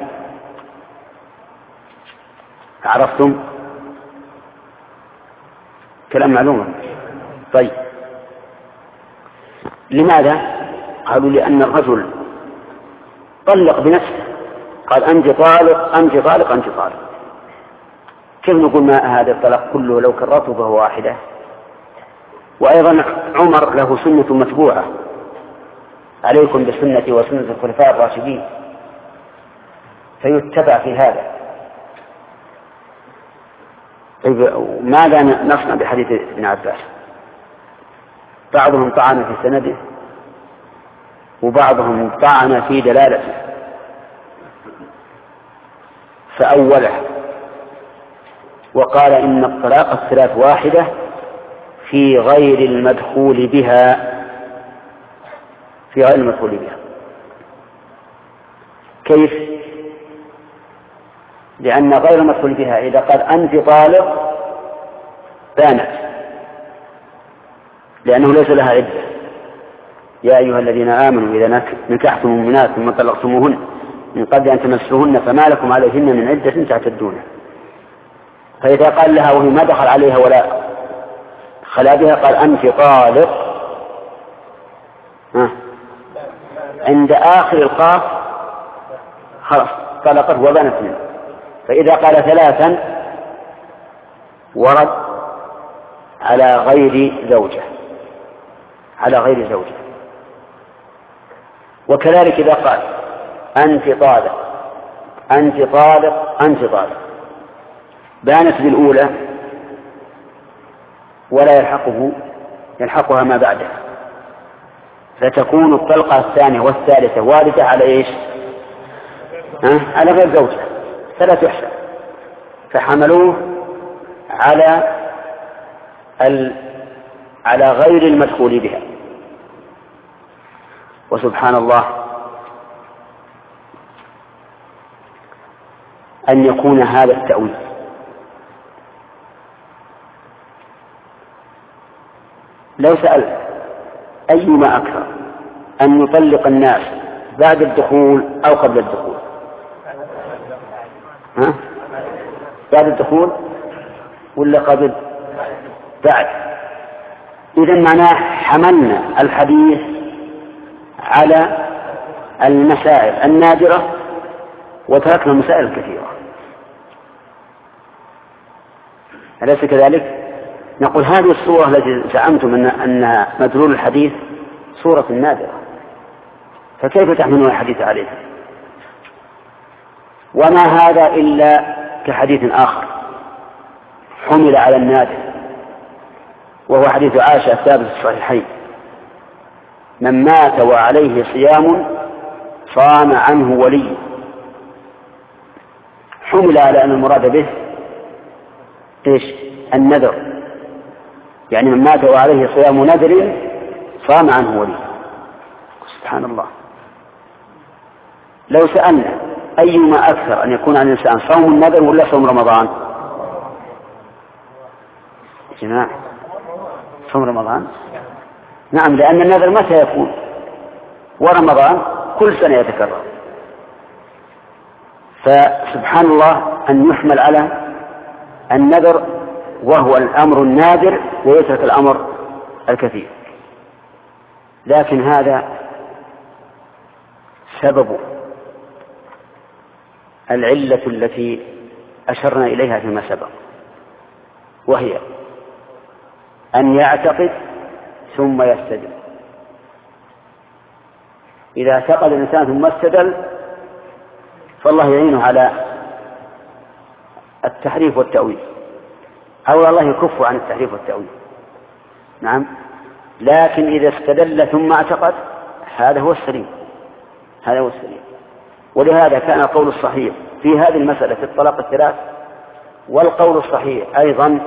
عرفتم؟ كلام معلوم. طيب لماذا؟ قالوا لأن الرجل طلق بنفسه، قال أنت طالق أنت طالق أنت طالق، كيف نقول ما هذا الطلاق كله لو كررته فهو واحدة؟ وأيضا عمر له سنة متبوعة، عليكم بسنتي وسنة الخلفاء الراشدين، فيتبع في هذا. ماذا نصنع بحديث ابن عباس؟ بعضهم طعن في سنده وبعضهم طعن في دلالته، فأوله وقال إن الطلاق الثلاث واحدة في غير المدخول بها. في غير المدخول بها كيف؟ لأن غير المدخول بها إذا قال أنت طالق بانت، لأنه ليس لها عدة. يا أيها الذين آمنوا إذا نكحتم المؤمنات ثم طلقتموهن من قبل أن تمسوهن فما لكم عليهن من عدة تعتدونها. فإذا قال لها وهي ما دخل عليها ولا خلا بها قال أنت طالق، عند آخر القاف خلاص طلقت وبنت منه. فإذا قال ثلاثا ورد على غير زوجة، على غير زوجة. وكذلك إذا قال أنت طالق أنت طالق أنت طالق بانت بالأولى ولا يلحقها ما بعدها، فتكون الطلقة الثانية والثالثة واردة على إيش؟ على غير زوجة، فلا تحسب. فحملوه على غير المدخول بها. وسبحان الله أن يكون هذا التأويل. لو سألت أيما أكثر أن يطلق الناس بعد الدخول أو قبل الدخول؟ بعد الدخول ولا قبل؟ بعد. إذن معناه حملنا الحديث على المسائل النادرة وتركنا المسائل الكثيرة، أليس كذلك؟ نقول هذه الصورة التي زعمتم أنها مدلول الحديث صورة نادرة، فكيف تحملون الحديث عليها؟ وما هذا إلا كحديث آخر حمل على النادر، وهو حديث عائشة الثابت في الصحيحين: من مات وعليه صيام صام عنه ولي. حمل على أن المراد به إيش؟ النذر، يعني من مات وعليه صيام نذر صام عنه ولي. سبحان الله. لو سألنا أيما أكثر أن يكون عن الإنسان صوم النذر ولا صوم رمضان؟ جماعة صوم رمضان. نعم، لأن النذر متى يكون؟ ورمضان كل سنة يتكرر. فسبحان الله أن يحمل على النذر وهو الأمر النادر ويترك الأمر الكثير. لكن هذا سبب العلة التي أشرنا إليها فيما سبق، وهي أن يعتقد ثم يستدل. إذا اعتقد الإنسان ثم استدل فالله يعينه على التحريف والتأويل، أو الله يكف عن التحريف والتأويل. نعم، لكن إذا استدل ثم اعتقد هذا هو السليم، هذا هو السليم. ولهذا كان القول الصحيح في هذه المسألة في الطلاق الثلاث، والقول الصحيح أيضا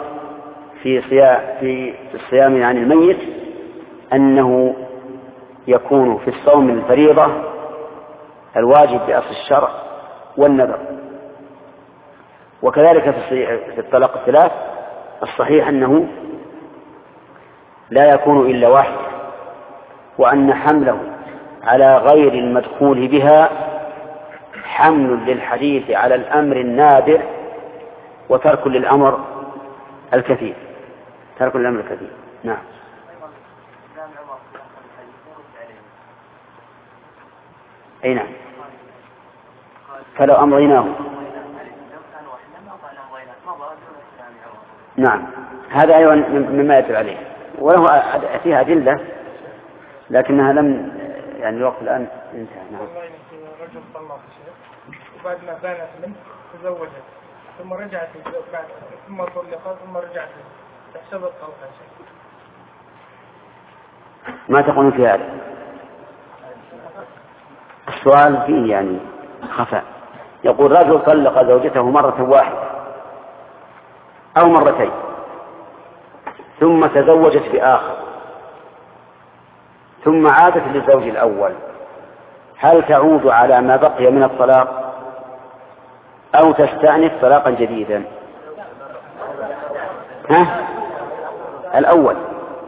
في الصيام عن الميت أنه يكون في الصوم الفريضة الواجب بأصل الشرع والنذر. وكذلك في الطلاق الثلاث الصحيح أنه لا يكون إلا واحد، وأن حمله على غير المدخول بها حمل للحديث على الأمر النادر وترك للأمر الكثير، ترك للأمر الكثير. نعم. أي نعم، فلو أمضيناه. نعم، هذا أيضا مما يتبع عليه، وله فيها أدلة لكنها لم يعني الوقت الآن انتهى. نعم. رجل طلق شيء وبعد ما بانت منه تزوجت ثم رجعت بعد ثم طلقت ثم رجعت تحسب الطلقة شيء. ما تقولون في هذا؟ السؤال فيه يعني خفاء. يقول رجل طلق زوجته مرة واحدة أو مرتين ثم تزوجت بآخر ثم عادت للزوج الأول، هل تعود على ما بقي من الطلاق أو تستأنف طلاقا جديدا؟ الأول.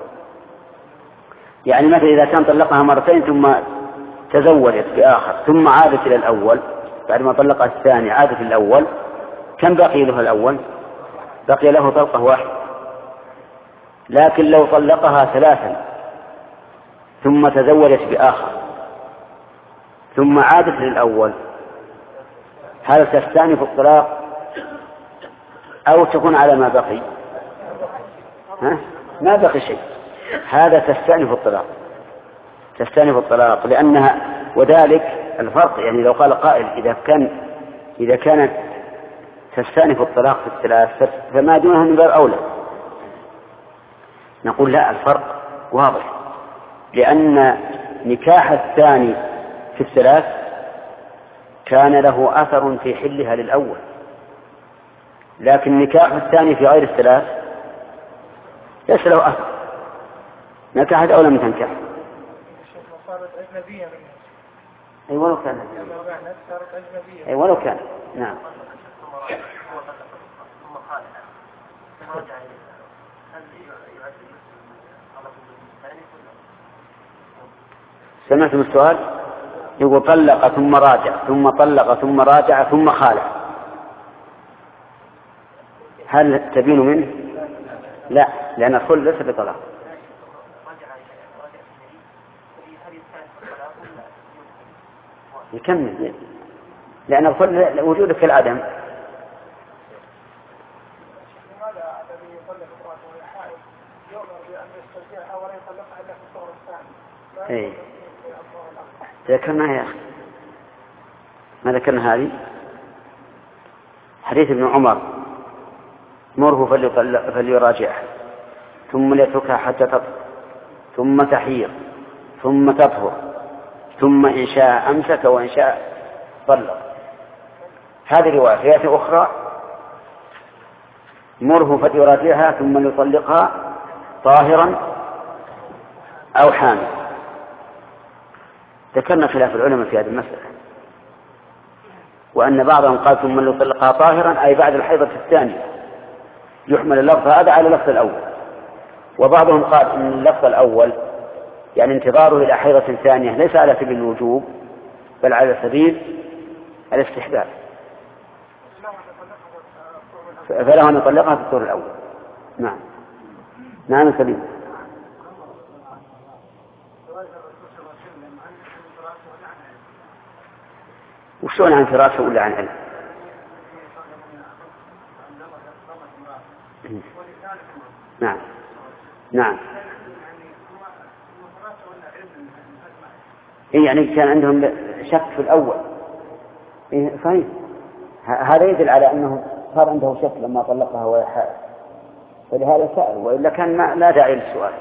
يعني مثلا إذا كان طلقها مرتين ثم تزوجت بآخر ثم عادت إلى الأول، بعد ما طلقها الثاني عادت إلى الأول، كم بقي له الأول؟ بقي له طلقة واحدة. لكن لو طلقها ثلاثا ثم تزوجت بآخر ثم عادت للأول، هل تستأنف الطلاق أو تكون على ما بقي؟ ما بقي شيء. هذا تستأنف الطلاق، تستأنف الطلاق لأنها، وذلك الفرق. يعني لو قال قائل إذا كانت تستأنف الطلاق في الثلاث فما دونها من باب أولى، نقول لا، الفرق واضح، لأن نكاح الثاني في الثلاث كان له أثر في حلها للأول، لكن نكاح الثاني في غير الثلاث ليس له أثر. نكاحت أو لم تنكح. صارت أجنبية منه. أي ولو كان. صارت أجنبية. أي ولو كان. نعم. سمعتم السؤال؟ يقول طلق ثم راجع ثم طلق ثم راجع ثم خالع، هل تبين منه؟ لا، لأن الخلع ليس بطلاق. يكمل، لأن الخلع وجودك كالعدم. ايه ذكرنا يا أخي، ما ذكرنا هذه؟ حديث ابن عمر: مره فليراجعها ثم ليتركها حتى تطهر ثم تحيض ثم تطهر ثم إن شاء أمسك وإن شاء طلق. هذه رواية. رواية أخرى: مره فليراجعها ثم ليطلقها طاهرا أو حامل. ذكرنا خلاف العلماء في هذه المسألة، وأن بعضهم قال ثم ليطلقها طاهرا أي بعد الحيضة الثانية، يحمل اللفظ هذا على اللفظ الأول. وبعضهم قال إن اللفظ الأول يعني انتظاره إلى حيضة ثانية ليس على سبيل الوجوب بل على سبيل الاستحباب، فله أن يطلقها في الطهر الأول. نعم. نعم سليم. وشون عن فراشه ولا عن علم؟ نعم. نعم. يعني كان عندهم شك في الأول. صحيح. هذا يدل على أنه صار عنده شك لما طلقها وهي حائض، فلهذا سأل، وإلا كان لا داعي للسؤال.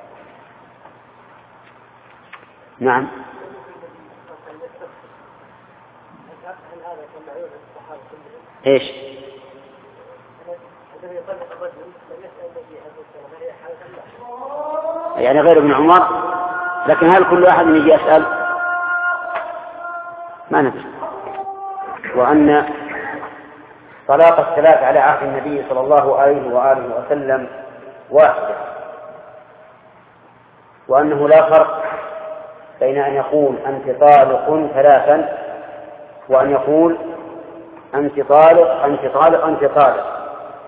نعم. ايش؟ يعني غير ابن عمر، لكن هل كل واحد يجي يسأل؟ ما ندري. وأن طلاق الثلاث على عهد النبي صلى الله عليه وآله وسلم واحد، وأنه لا فرق بين أن يقول أنت طالق ثلاثا وأن يقول أنت طالق أنت طالق أنت طالق.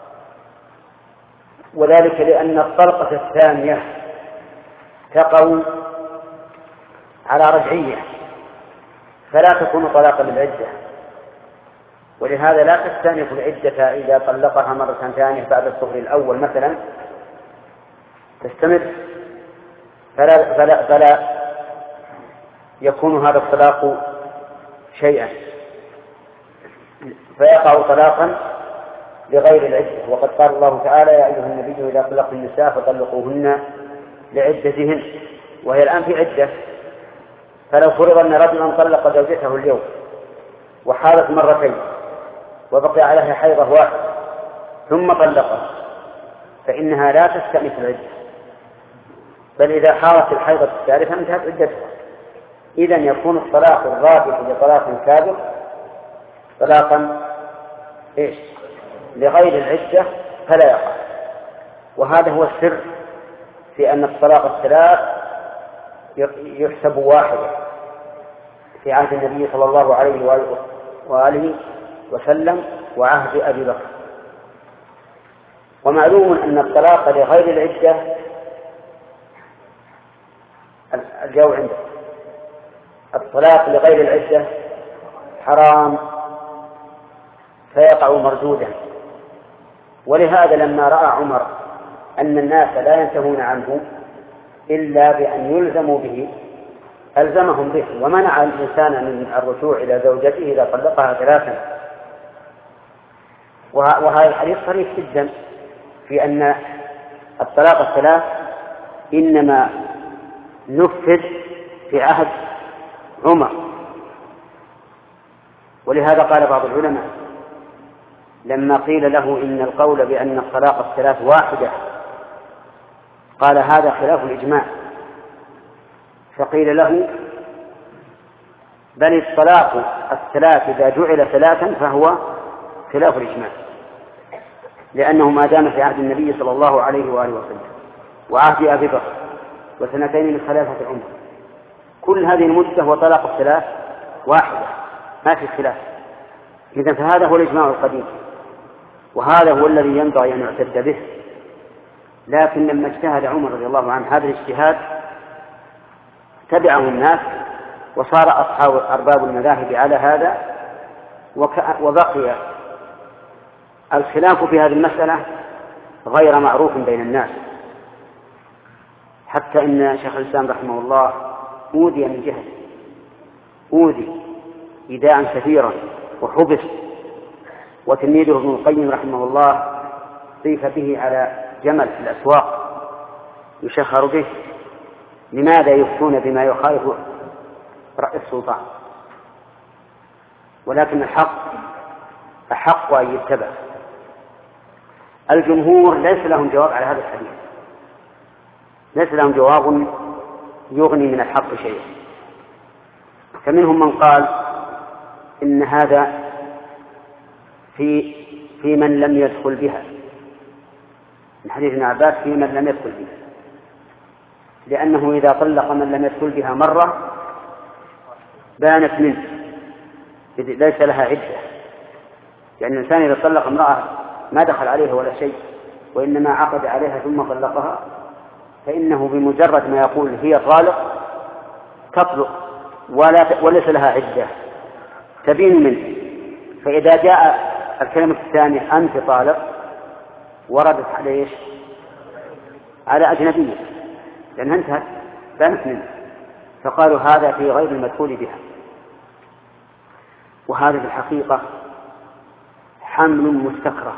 وذلك لأن الطلقة الثانية تقع على رجعية فلا تكون طلاقا للعدة، ولهذا لا تستأنف العدة إذا طلقها مرة ثانية بعد الطهر الأول مثلا تستمر، فلا يكون هذا الطلاق شيئا، فيقع طلاقا لغير العدة. وقد قال الله تعالى: يا أيها النبي إذا طلقتم النساء فطلقوهن لعدتهن، وهي الآن في عدة. فلو فرض أن رجلا طلق زوجته اليوم وحالت مرتين وبقي عليها حيضة واحدة ثم طلقها، فإنها لا تستأنف العدة، بل إذا حارت الحيضة الثالثة انتهت عدتها. إذن يكون الطلاق الرابع لطلاق سابق طلاقا لغير العدة فلا يقع. وهذا هو السر في أن الطلاق الثلاث يحسب واحدة في عهد النبي صلى الله عليه وآله وسلم وعهد أبي بكر. ومعلوم أن الطلاق لغير العدة الجو عنده الطلاق لغير العدة حرام فيقع مردودا. ولهذا لما رأى عمر أن الناس لا ينتهون عنه إلا بأن يلزموا به ألزمهم به، ومنع الإنسان من الرجوع إلى زوجته إذا طلقها ثلاثا. وهذا الحديث صريح جدا في أن الطلاق الثلاث إنما نفذ في عهد عمر. ولهذا قال بعض العلماء لما قيل له إن القول بأن الطلاق الثلاث واحدة قال هذا خلاف الإجماع، فقيل له بل الطلاق الثلاث إذا جعل ثلاثا فهو خلاف الإجماع، لأنه ما دام في عهد النبي صلى الله عليه وآله وسلم وعهد أبي بكر وسنتين من خلافة عمر، كل هذه المدة وطلاق الثلاث واحدة ما في خلاف. إذن فهذا هو الإجماع القديم، وهذا هو الذي ينبغي أن يعتد به. لكن لما اجتهد عمر رضي الله عنه هذا الاجتهاد تبعه الناس وصار أصحاب أرباب المذاهب على هذا، وبقي الخلاف في هذه المسألة غير معروف بين الناس، حتى إن شيخ الإسلام رحمه الله أوذي من جهل، أوذي إيذاء كثيرا وحبس، وتلميذه ابن القيم رحمه الله ضيف به على جمل في الأسواق يشهر به: لماذا يفتون بما يخالف رأي السلطان؟ ولكن الحق أحق أن يتبع. الجمهور ليس لهم جواب على هذا الحديث، ليس لهم جواب يغني من الحق شيئا. فمنهم من قال إن هذا في من لم يدخل بها، من حديث ابن عباس في من لم يدخل بها، لأنه إذا طلق من لم يدخل بها مرة بانت منه ليس لها عدة. يعني الإنسان إذا طلق امرأة ما دخل عليها ولا شيء وإنما عقد عليها ثم طلقها، فإنه بمجرد ما يقول هي طالق تطلق وليس لها عدة تبين منه. فإذا جاء الكلمة الثانية أنت طالق وردت عليه على أجنبية لأنها انتهت بانت منه، فقالوا هذا في غير المدخول بها. وهذا في الحقيقة حمل مستكره،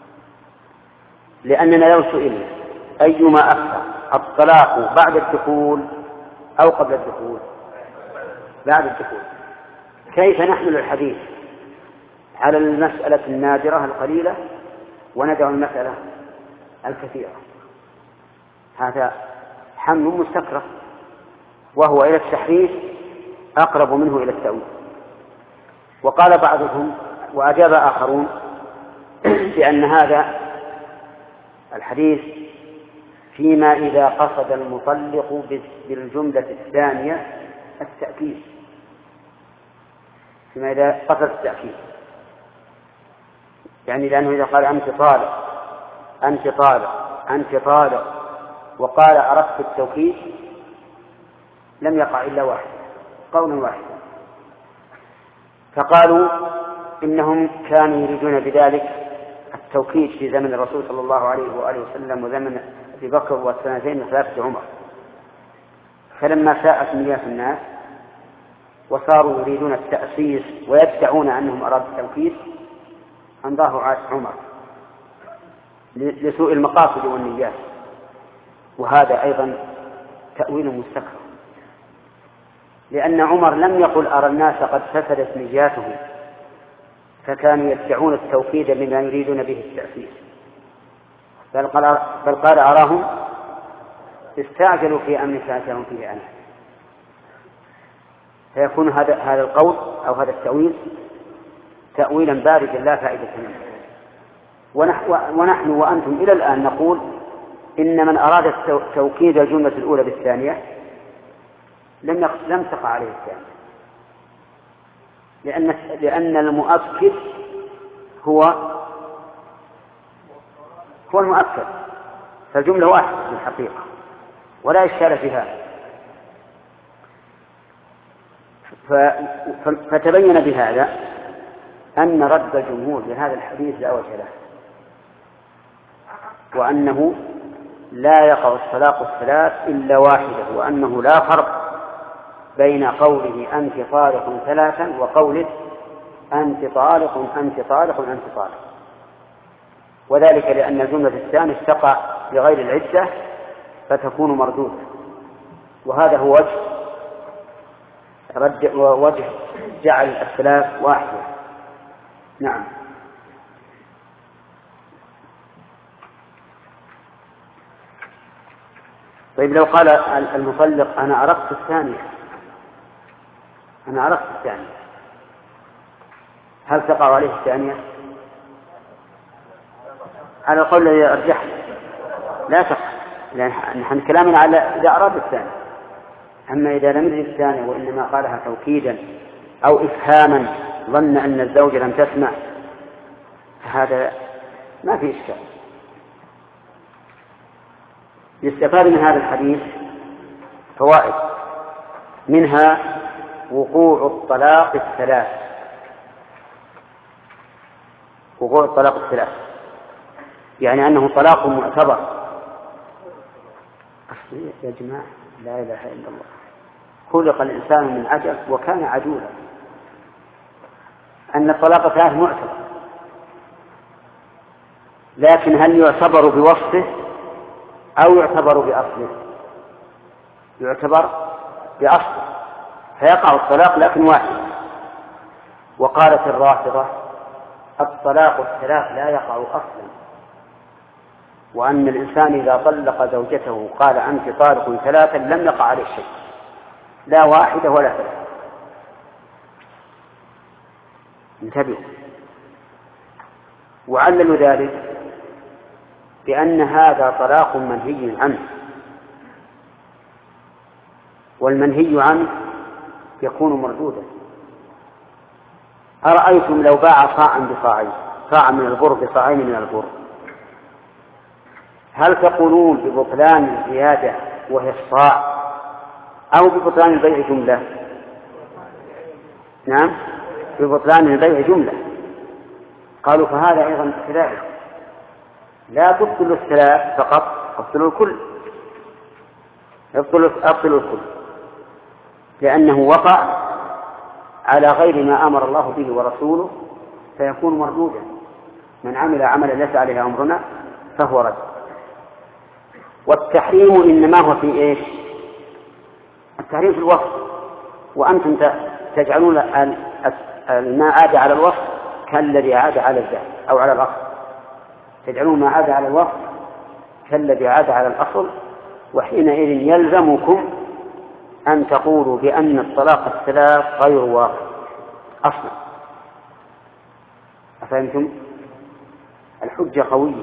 لأننا لو سئلنا أيما أكثر الطلاق بعد الدخول أو قبل الدخول؟ بعد الدخول. كيف نحمل الحديث على المسألة النادرة القليلة وندع المسألة الكثيرة؟ هذا حمل مستكره، وهو إلى التحريف أقرب منه إلى التأويل. وقال بعضهم وأجاب آخرون بأن هذا الحديث فيما إذا قصد المطلق بالجملة الثانية التأكيد، فيما إذا قصد التأكيد، يعني لأنه إذا قال أنت طالق أنت طالق أنت طالق وقال أردت التوكيد لم يقع إلا واحد، قول واحد. فقالوا إنهم كانوا يريدون بذلك التوكيد في زمن الرسول صلى الله عليه وآله وسلم وزمن أبي بكر والسنتين من خلافة عمر، فلما ساءت مياه الناس وصاروا يريدون التأسيس ويدعون أنهم أرادوا التوكيد أمضاه عمر لسوء المقاصد والنيات، وهذا أيضا تأويل مستكبر، لأن عمر لم يقل أرى الناس قد فسدت نياتهم فكانوا يدعون التوكيد مما يريدون به التأسيس، بل قال أراهم استعجلوا في أمر فاتهم فيه أنا. فيكون هذا القول أو هذا التأويل تأويلا باردا لا فائدة منه. ونحن وأنتم إلى الآن نقول إن من أراد توكيد الجملة الأولى بالثانية لم تقع عليه الثانية، لأن المؤكد هو المؤكد، فالجملة واحدة في الحقيقة ولا إشكال في هذا. فتبين بهذا أن رد الجمهور لهذا الحديث لا وجه له، وأنه لا يقع الطلاق الثلاث إلا واحدة، وأنه لا فرق بين قوله أنت طالق ثلاثا وقوله أنت طالق أنت طالق أنت طالق، وذلك لأن الجملة الثانية تقع بغير العدة فتكون مردودة، وهذا هو وجه جعل الثلاث واحدة. نعم. طيب لو قال المطلق أنا أردت الثانية هل تقع عليه الثانية؟ على القول الذي أرجح لا تقع، لأن نحن كلامنا على إذا أراد الثانية. أما إذا لم يرد الثانية وإنما قالها توكيدا أو إفهاما ظن أن الزوجة لم تسمع فهذا ما في إشكال. يستفاد من هذا الحديث فوائد، منها وقوع الطلاق الثلاث، يعني أنه طلاق معتبر. يا جماعة لا إله إلا الله، خلق الإنسان من عجل وكان عجولا، أن الطلاق الثلاث معتبر، لكن هل يعتبر بوصفه أو يعتبر بأصله؟ يعتبر بأصله، فيقع الطلاق لكن واحد. وقالت الرافضة الطلاق الثلاث لا يقع أصلا، وأن الإنسان إذا طلق زوجته قال أنت طالق ثلاثا لم يقع عليه شيء، لا واحدة ولا ثلاثة. انتبهوا. وعللوا ذلك بأن هذا طلاق منهي عنه، والمنهي عنه يكون مردودا. أرأيتم لو باع صاعا بصاعين، صاعا من البر بصاعين من البر، هل تقولون ببطلان الزيادة وهي الصاع أو ببطلان البيع جملة؟ نعم، ببطلان البيع جملة. قالوا فهذا أيضا كذلك، لا تبطلوا الثلاث فقط، ابطلوا الكل، ابطلوا الكل، لأنه وقع على غير ما أمر الله به ورسوله فيكون مردودا. من عمل عملا ليس عليه أمرنا فهو رد. والتحريم إنما هو في إيش؟ التحريم في الوصف، وأنتم تجعلون ما عاد على الوصف كالذي عاد على الذات أو على الأصل، تجعلون ما عاد على الوصف كالذي عاد على الأصل، وحينئذ يلزمكم أن تقولوا بأن الطلاق الثلاث غير واقع أصلا. أفهمتم؟ الحجة قوية،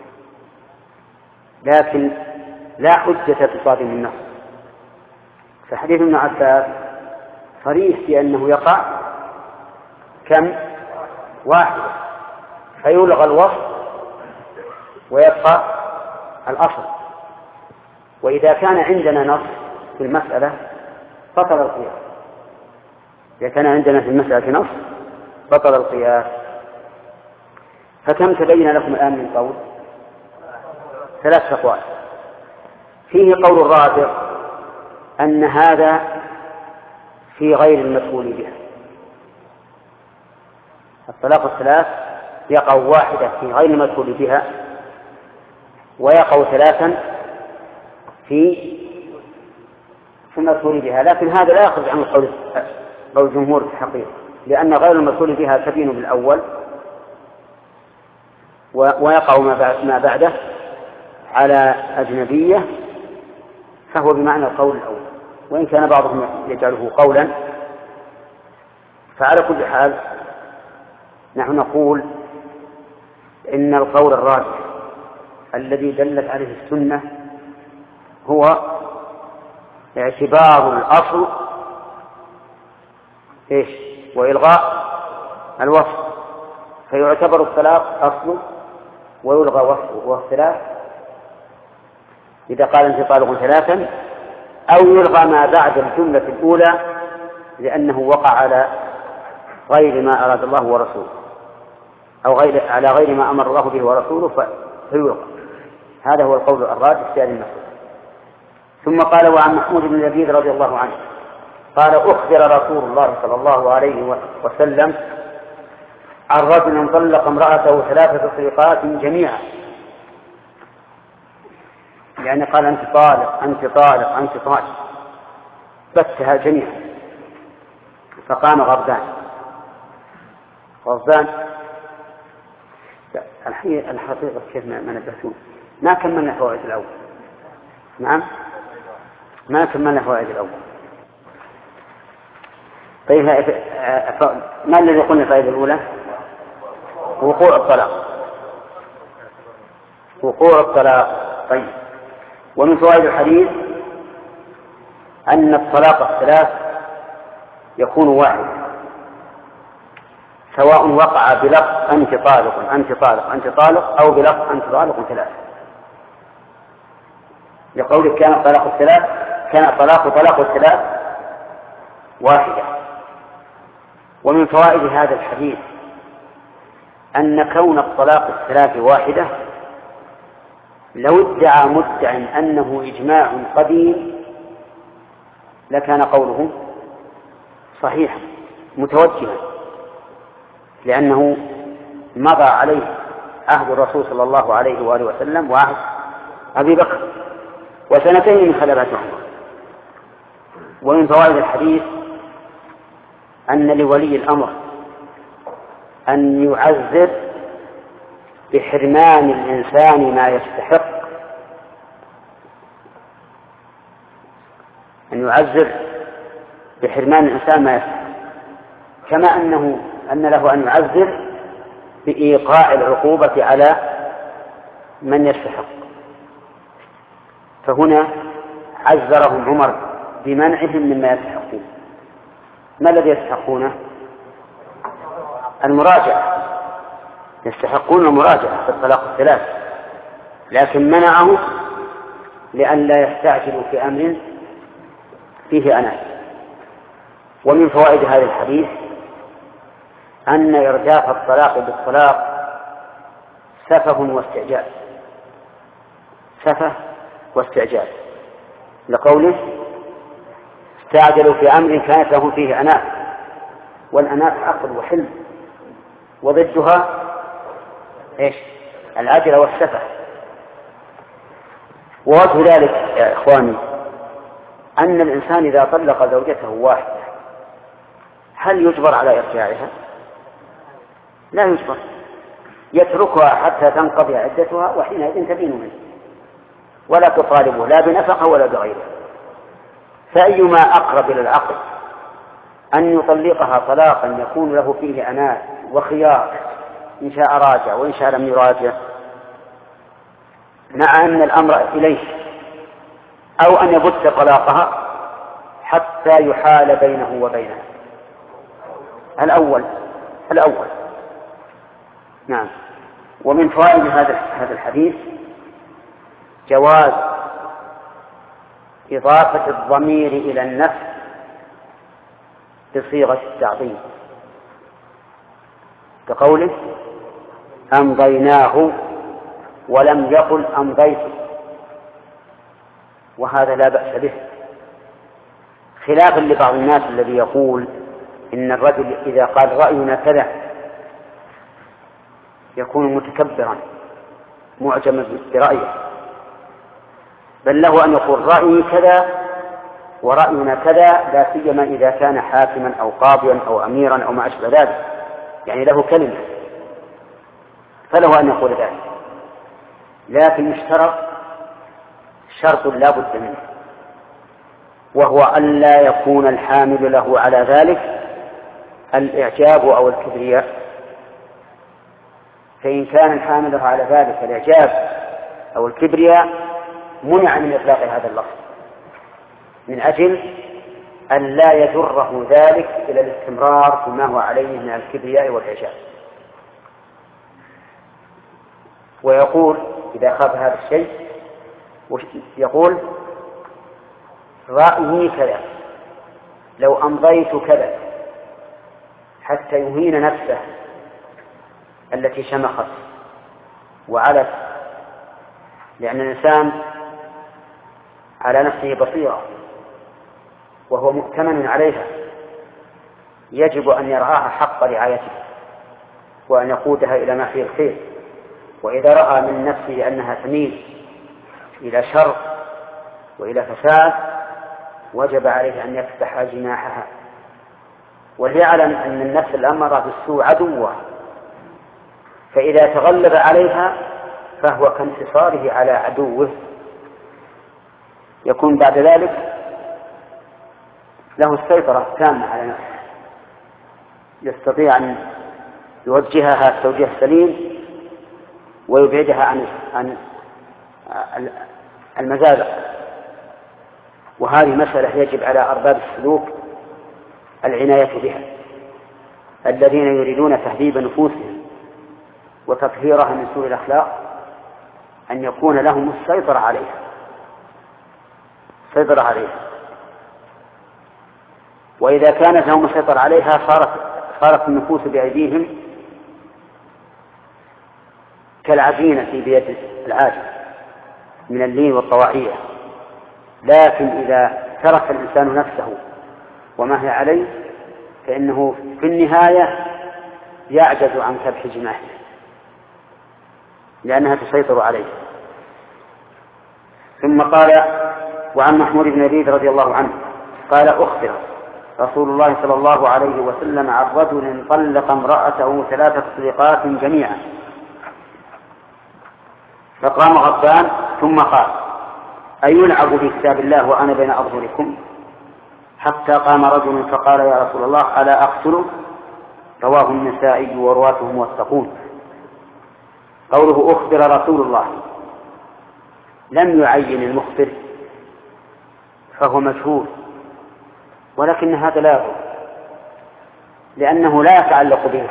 لكن لا حجة تصادم النص. فحديث ابن عباس صريح في أنه يقع كم؟ واحد، فيلغى الوصف ويبقى الأصل. وإذا كان عندنا نص في المسألة بطل القياس، إذا كان عندنا في المسألة نص بطل القياس. فكم تبين لكم الآن من قول؟ 3 أقوال. فيه قول الرابع أن هذا في غير المدخول بها. الطلاق الثلاث يقع واحدة في غير المدخول بها، ويقع ثلاثا في المدخول بها، لكن هذا لا يخرج عن قول الجمهور في الحقيقة، لأن غير المدخول بها تبين بالأول ويقع ما بعده على أجنبية، فهو بمعنى القول الأول، وإن كان بعضهم يجعله قولا. فعلى كل حال نحن نقول إن القول الراجح الذي دلت عليه السنة هو اعتبار الأصل وإلغاء الوصف، فيعتبر الطلاق أصل ويلغى وصفه واختلاف إذا قال أنت طالق ثلاثا، أو يلغى ما بعد الجملة الأولى لأنه وقع على غير ما أراد الله ورسوله، أو على غير ما أمر الله به ورسوله فيلغى. هذا هو القول الراجح في هذه المسألة. ثم قال: وعن محمود بن لبيد رضي الله عنه قال: أخبر رسول الله صلى الله عليه وسلم عن رجل طلق امرأته 3 طلقات جميعا، يعني قال: أنت طالق أنت طالق أنت طالق، بثها جميعا. فقام غضبان. الحقيقة كيف ما نبهتون، ما كملنا فوائد الأول. نعم، ما كملنا فوائد الأول. طيب، ما الذي قلنا الفائدة الأولى؟ وقوع الطلاق. طيب، ومن فوائد الحديث أن الطلاق الثلاث يكون واحد، سواء وقع بلفظ أنت طالق أنت طالق أنت طالق، أو بلفظ أنت طالق 3، لقولك كان الطلاق الثلاث واحدة. ومن فوائد هذا الحديث أن كون الطلاق الثلاث واحدة لو ادعى مدع أنه إجماع قديم لكان قوله صحيحا متوجها، لأنه مضى عليه عهد الرسول صلى الله عليه وآله وسلم وعهد أبي بكر، وسنتين من خلافات عمر. ومن فوائد الحديث أن لولي الأمر أن يعذر بحرمان الإنسان ما يستحق، أن يعذر بحرمان الإنسان ما يستحق، كما أن له أن يعذر بإيقاع العقوبة على من يستحق. فهنا عذرهم عمر بمنعهم مما يستحقون. ما الذي يستحقونه؟ المراجعة، يستحقون المراجعة في الطلاق الثلاث، لكن منعه لئلا يستعجلوا في أمر فيه أنات. ومن فوائد هذا الحديث أن إرجاف الطلاق بالطلاق سفه واستعجال، لقوله استعجلوا في أمر كانت لهم فيه أنات، والأنات عقل وحلم، وضدها العجل والسفه. ووجه ذلك يا إخواني أن الإنسان إذا طلق زوجته واحدة هل يجبر على إرجاعها؟ لا يجبر، يتركها حتى تنقضي عدتها، وحينئذ تبين منه، ولا تطالبه لا بنفقة ولا بغيره. فأيما أقرب إلى العقل أن يطلقها طلاقا يكون له فيه أنات وخيار، إن شاء راجع وإن شاء لم يراجع، مع أن الأمر إليه، أو أن يبت طلاقها حتى يحال بينه وبينها. الأول. نعم. ومن فوائد هذا الحديث جواز إضافة الضمير إلى النفس بصيغة التعظيم، كقوله أمضيناه ولم يقل أمضيت، وهذا لا بأس به، خلافا لبعض الناس الذي يقول إن الرجل إذا قال رأينا كذا يكون متكبرا معجما برأيه، بل له أن يقول رأيي كذا ورأينا كذا، لا سيما إذا كان حاكما أو قاضيا أو أميرا أو ما أشبه ذلك، يعني له كلمة، فله أن يقول ذلك. لكن يشترط شرط لا بد منه، وهو أن لا يكون الحامل له على ذلك الإعجاب أو الكبرياء. فإن كان الحامل على ذلك الإعجاب أو الكبرياء منع من إطلاق هذا اللفظ، من أجل أن لا يجره ذلك إلى الاستمرار فيما هو عليه من الكبرياء والإعجاب. ويقول إذا خاف هذا الشيء يقول رأيي كذا، لو أمضيت كذا، حتى يهين نفسه التي شمخت وعلت، لأن الإنسان على نفسه بصيرة وهو مؤتمن عليها، يجب أن يرعاها حق رعايتها وأن يقودها إلى ما فيه الخير. وإذا رأى من نفسه أنها تميل إلى شر وإلى فساد وجب عليه أن يفتح جناحها، وليعلم أن النفس الأمارة بالسوء عدوة، فإذا تغلب عليها فهو كانتصاره على عدوه، يكون بعد ذلك له السيطرة التامة على نفسه، يستطيع أن يوجهها التوجيه السليم ويبعدها عن المزالق. وهذه مسألة يجب على أرباب السلوك العناية بها، الذين يريدون تهذيب نفوسهم وتطهيرها من سوء الأخلاق، أن يكون لهم السيطرة عليها. وإذا كانت لهم السيطرة عليها صارت النفوس بأيديهم كالعجينة في بيد العاجز من اللين والطواعية. لكن إذا ترك الإنسان نفسه وما هي عليه فإنه في النهاية يعجز عن كبح جناحه لأنها تسيطر عليه. ثم قال: وعن محمود بن يزيد رضي الله عنه قال: أخبر رسول الله صلى الله عليه وسلم عن رجل طلق امرأته 3 طلقات جميعا، فقام غضبان ثم قال: أيلعب في كتاب الله وأنا بين أظهركم؟ حتى قام رجل فقال: يا رسول الله ألا أقتله؟ رواه النسائي ورواته موثقون. قوله أخبر رسول الله لم يعين المخبر، فهو مجهول، ولكن هذا لا يضر، لأنه لا يتعلق به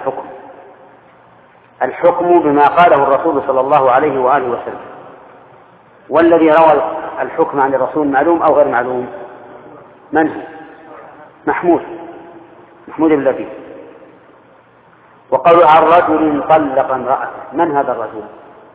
الحكم بما قاله الرسول صلى الله عليه وآله وسلم. والذي روى الحكم عن الرسول معلوم أو غير معلوم؟ من هو؟ محمود بن لبيد. وقالوا عن رجل طلق امرأته، من هذا الرجل؟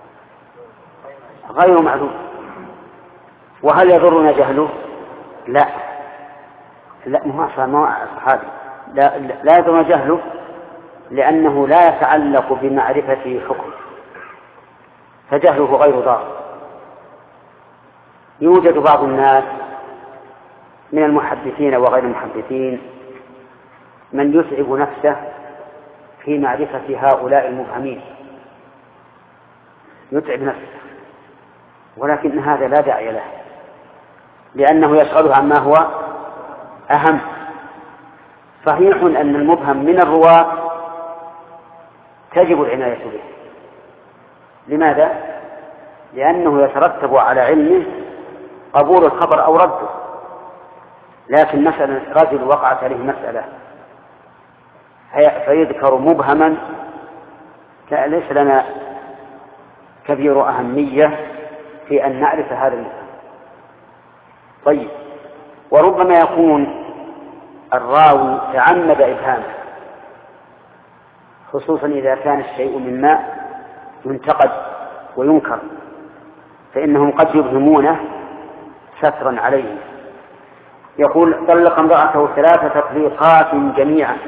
غير معلوم. وهل يضرنا جهله؟ لا ما صحابي لا يضرنا جهله، لأنه لا يتعلق بمعرفة حكم، فجهله غير ضار. يوجد بعض الناس من المحدثين وغير المحدثين من يتعب نفسه في معرفة هؤلاء المبهمين، يتعب نفسه، ولكن هذا لا داعي له، لأنه يشغله عما هو أهم. صحيح أن المبهم من الرواة تجب العناية به. لماذا؟ لأنه يترتب على علمه قبول الخبر أو رده. لكن مثلا رجل وقعت عليه مسألة فيذكر مبهما ليس لنا كبير أهمية في أن نعرف هذا المبهم. طيب، وربما يكون الراوي تعمد إبهامه، خصوصا إذا كان الشيء مما ينتقد وينكر، فإنهم قد يبهمونه سترا عليه، يقول طلق امرأته 3 تطليقات جميعا،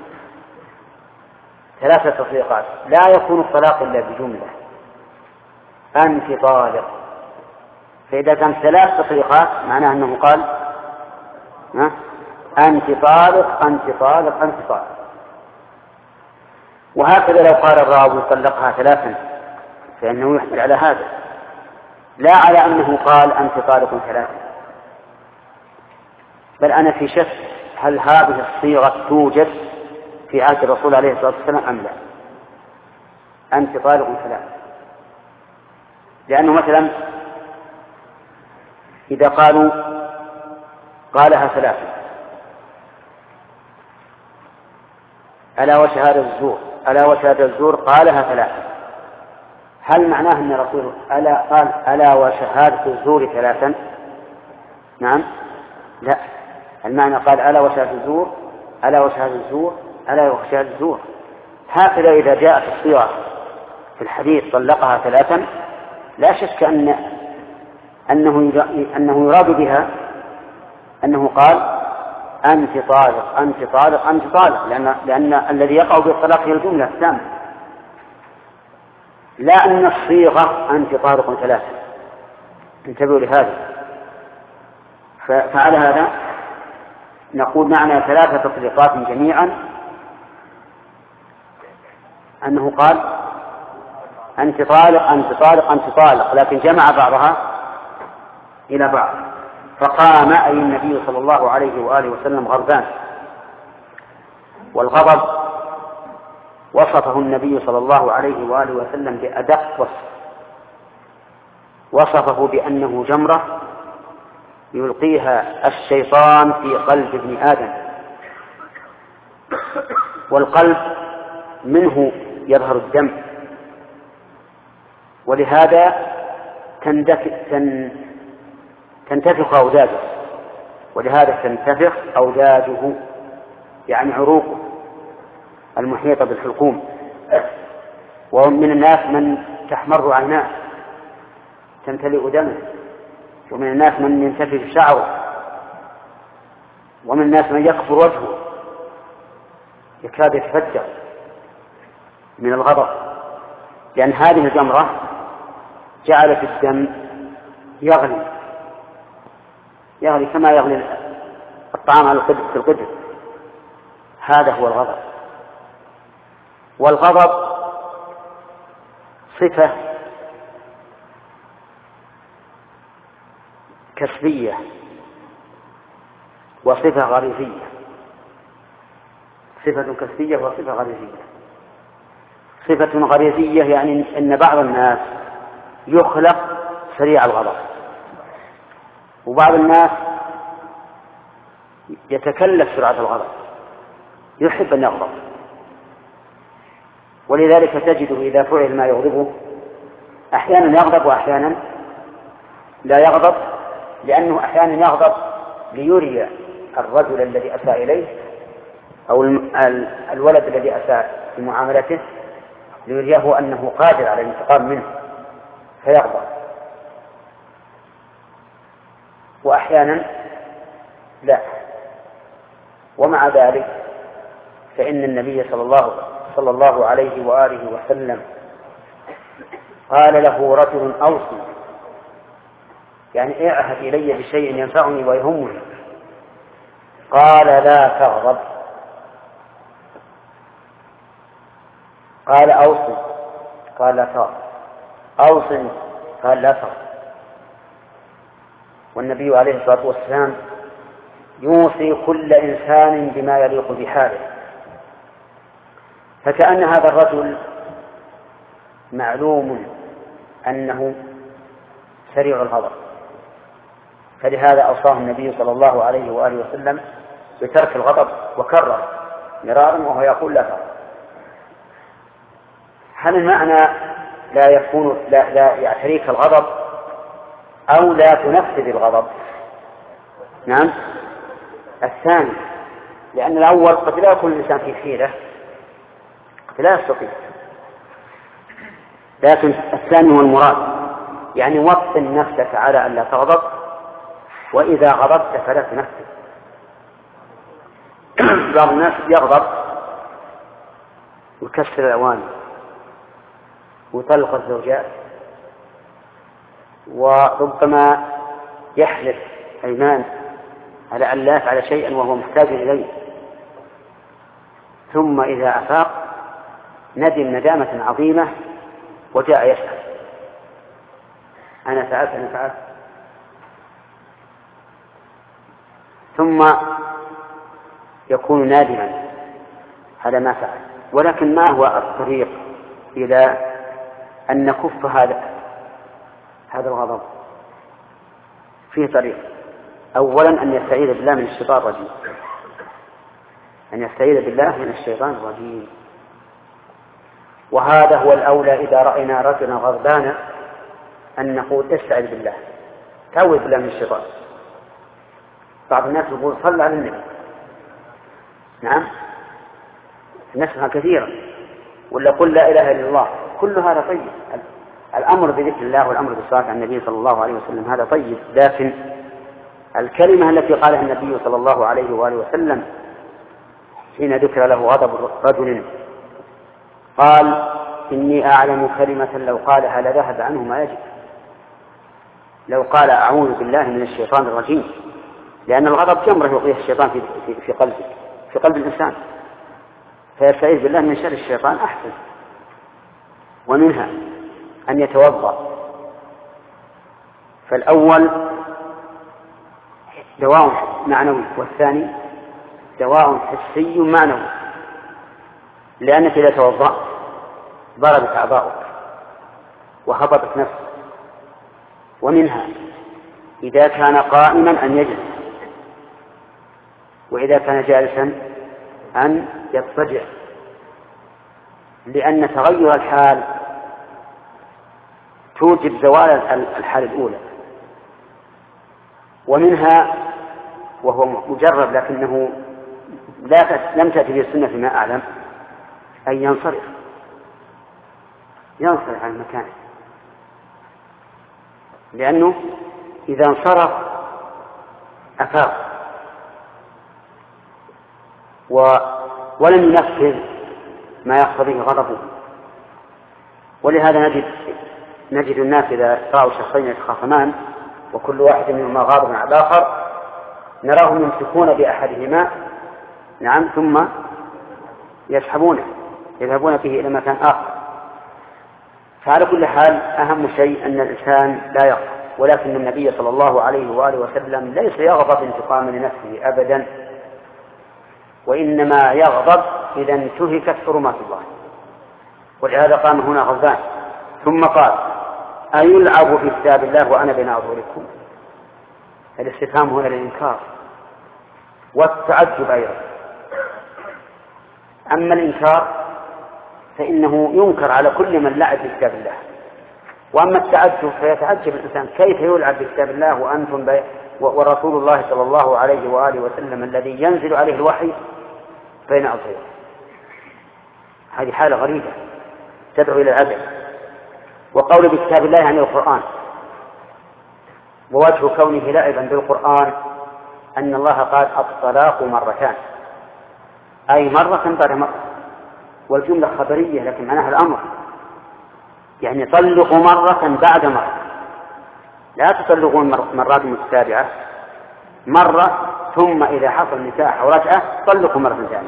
3 تطليقات، لا يكون الطلاق إلا بجملة، أنت طالق. فإذا كان 3 تطليقات معناه أنه قال أنت طالق أنت طالق أنت طالق. وهكذا لو قال الراوي طلقها 3 فإنه يحمل على هذا، لا على أنه قال أنت طالق 3. بل أنا في شك هل هذه الصيغة توجد في عهد الرسول عليه الصلاة والسلام أم لا. أنت طالق 3، لأنه مثلا إذا قالها 3 ألا وشهادة الزور ألا وشهادة الزور قالها 3، هل معناه أن الرسول قال ألا وشهادة الزور 3؟ نعم، لا، المعنى قال ألا وشهادة الزور ألا وشهادة الزور ألا وشهادة الزور. هكذا إذا جاءت الصيغة في الحديث طلقها 3 لا شك أنه يراد بها أنه قال أنت طالق أنت طالق أنت طالق، لأن الذي يقع بالطلاق هي الجملة التامة، لا أن الصيغة أنت طالق 3. انتبهوا لهذا. فعلى هذا نقول معنى 3 تطليقات جميعا أنه قال أنت طالق أنت طالق أنت طالق، لكن جمع بعضها إلى بعض. فقام أي النبي صلى الله عليه وآله وسلم غضبان، والغضب وصفه النبي صلى الله عليه وآله وسلم بأدق وصف، وصفه بأنه جمرة يلقيها الشيطان في قلب ابن آدم، والقلب منه يظهر الدم، ولهذا تنتفخ أوداده، ولهذا تنتفخ أوداده يعني عروقه المحيطة بالحلقوم. ومن الناس من تحمر عيناه تمتلئ دمه، ومن الناس من ينتفخ شعره، ومن الناس من يكبر وجهه يكاد يتفجر من الغضب، لأن هذه الجمرة جعلت الدم يغلي كما يغلي الطعام على القدر في القدر. هذا هو الغضب. والغضب صفة كسبية وصفة غريزية، صفة كسبية وصفة غريزية. صفة غريزية يعني أن بعض الناس يخلق سريع الغضب، وبعض الناس يتكلف سرعة الغضب، يحب أن يغضب، ولذلك تجده إذا فعل ما يغضبه أحيانا يغضب وأحيانا لا يغضب، لأنه أحيانا يغضب ليري الرجل الذي أساء إليه أو الولد الذي أساء في معاملته ليريه أنه قادر على الانتقام منه فيغضب، وأحيانا لا. ومع ذلك فإن النبي صلى الله عليه وآله وسلم قال له رجل أوصي، يعني اعهد إلي بشيء ينفعني ويهمني، قال لا تغضب، قال أوصي قال لا تغضب، أوصي قال لا تغضب. والنبي عليه الصلاة والسلام يوصي كل إنسان بما يليق بحاله، فكأن هذا الرجل معلوم أنه سريع الغضب، فلهذا أوصاه النبي صلى الله عليه وآله وسلم بترك الغضب، وكرر مرارا وهو يقول لا تغضب. هل المعنى لا يعتريك الغضب أو لا تنفذ الغضب؟ نعم، الثاني، لأن الأول قد لا يكون الإنسان في حيلة، قد لا يستطيع، لكن الثاني هو المراد، يعني وطن نفسك على أن لا تغضب، وإذا غضبت فلا تنفذ، بعض الناس يغضب ويكسر الأواني ويطلق الزوجات، وربما يحلف أيمان على أن لا يفعل شيئا وهو محتاج إليه، ثم إذا أفاق ندم ندامة عظيمة وجاء يسأل: أنا فعلت ثم يكون نادما على ما فعل. ولكن ما هو الطريق إلى أن نكف هذا الغضب؟ فيه طريق. أولا أن يستعيذ بالله من الشيطان الرجيم، أن يستعيذ بالله من الشيطان الرجيم. وهذا هو الأولى إذا رأينا رجلا غضبانا أن نقول: استعذ بالله، تعوذ بالله من الشيطان. بعض الناس يقول: صلى على النبي. نعم، نسمع كثيرا، ولا قل لا إله إلا الله، كل هذا طيب. الأمر بذكر الله والأمر بالصلاة على النبي صلى الله عليه وسلم هذا طيب، لكن الكلمة التي قالها النبي صلى الله عليه وآله وسلم حين ذكر له غضب رجل قال: إني أعلم كلمة لو قالها لذهب عنه ما يجب. لو قال: أعوذ بالله من الشيطان الرجيم، لأن الغضب جمرة يلقيه الشيطان في قلبك، في قلب الإنسان، فيستعيذ بالله من شر الشيطان أحسن. ومنها أن يتوضأ. فالأول دواء معنوي، والثاني دواء حسي معنوي، لأنك إذا توضأت ضربت أعضاؤك وهبطت نفسك. ومنها إذا كان قائما أن يجلس، وإذا كان جالسا أن يضطجع، لأن تغير الحال توجب زوال الحال الأولى. ومنها، وهو مجرب لكنه لم تأتي به السنة فيما أعلم، أن ينصرف عن مكانه، لأنه إذا انصرف أفاق ولم ينفذ ما يقتضيه غضبه. ولهذا نجد الناس إذا رأوا شخصين يتخاصمان وكل واحد منهما غاضب على الآخر نراهم يمسكون بأحدهما، نعم، ثم يسحبونه يذهبون به إلى مكان آخر. فعلى كل حال أهم شيء أن الإنسان لا يغضب، ولكن النبي صلى الله عليه وآله وسلم ليس يغضب انتقاما لنفسه أبدا، وإنما يغضب إذا انتهكت حرمات الله. ولهذا قام هنا غضبان ثم قال: أيلعب في كتاب الله وأنا بين أظهركم؟ الاستفهام هنا للإنكار والتعجب أيضا. أما الإنكار فإنه ينكر على كل من لعب بكتاب الله، وأما التعجب فيتعجب الإنسان: كيف يلعب بكتاب الله وأنتم ورسول الله صلى الله عليه وآله وسلم الذي ينزل عليه الوحي بين أظهركم؟ هذه حالة غريبة تدعو إلى العجب. وقول بكتاب الله يعني القرآن، ووجه كونه لعبا بالقرآن أن الله قال: الطلاق مرتان، أي مرة بعد مرة، والجملة خبرية لكن معناها الأمر، يعني طلقوا مرة بعد مرة، لا تطلقون مرات متتابعة، مرة ثم إذا حصل نكاح أو رجعة طلقوا مرة ثانية،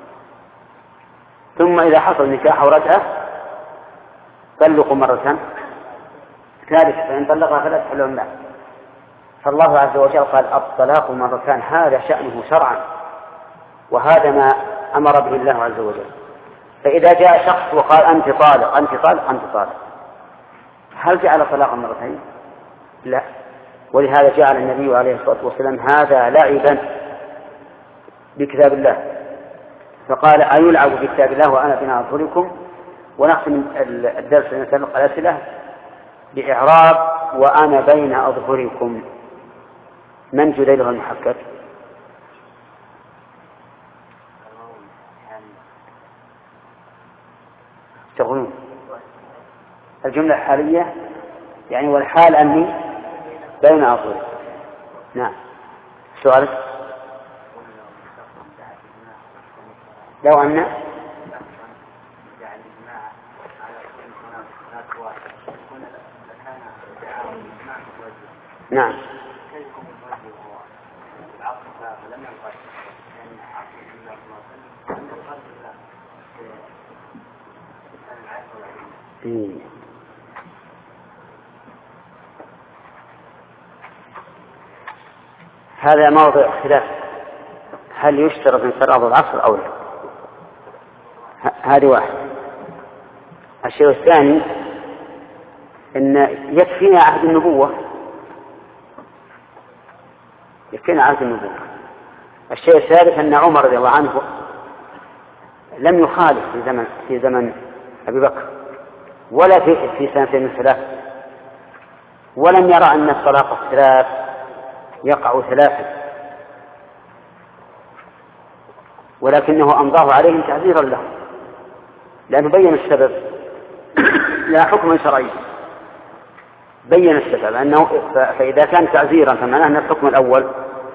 ثم إذا حصل نكاح أو رجعة طلقوا مرة ثالثة، فإن طلقها فلا تحل لهم بعد. فالله عز وجل قال: الطلاق مرتان، هذا شأنه شرعا، وهذا ما أمر به الله عز وجل. فإذا جاء شخص وقال: أنت طالق أنت طالق أنت طالق، هل جعل طلاقا مرتين؟ لا. ولهذا جعل النبي عليه الصلاة والسلام هذا لعبا بكتاب الله، فقال: أيلعب بكتاب الله وأنا بين أظهركم. ونختم الدرس نسبق الأسئلة بإعراب وأنا بين أظهركم. من جديله المحقق؟ تقولون الجملة الحالية يعني والحال أني بين أظهركم. نعم، سؤالك؟ لو أن نعم هذا موضع خلاف، هل يشترط انفراد العصر أو لا؟ هذه واحد. الشيء الثاني إن يكفينا عهد النبوة، يكفينا عهد النبوة. الشيء الثالث أن عمر رضي الله عنه لم يخالف في زمن أبي بكر ولا في سنتين الثلاث، ولم يرى أن الطلاق الثلاث يقع ثلاثة، ولكنه أمضاه عليهم تعذيرا له، لأنه بين السبب لا حكم شرعي، بين السبب أنه فإذا كان تعذيرا فمعناه أن الحكم الأول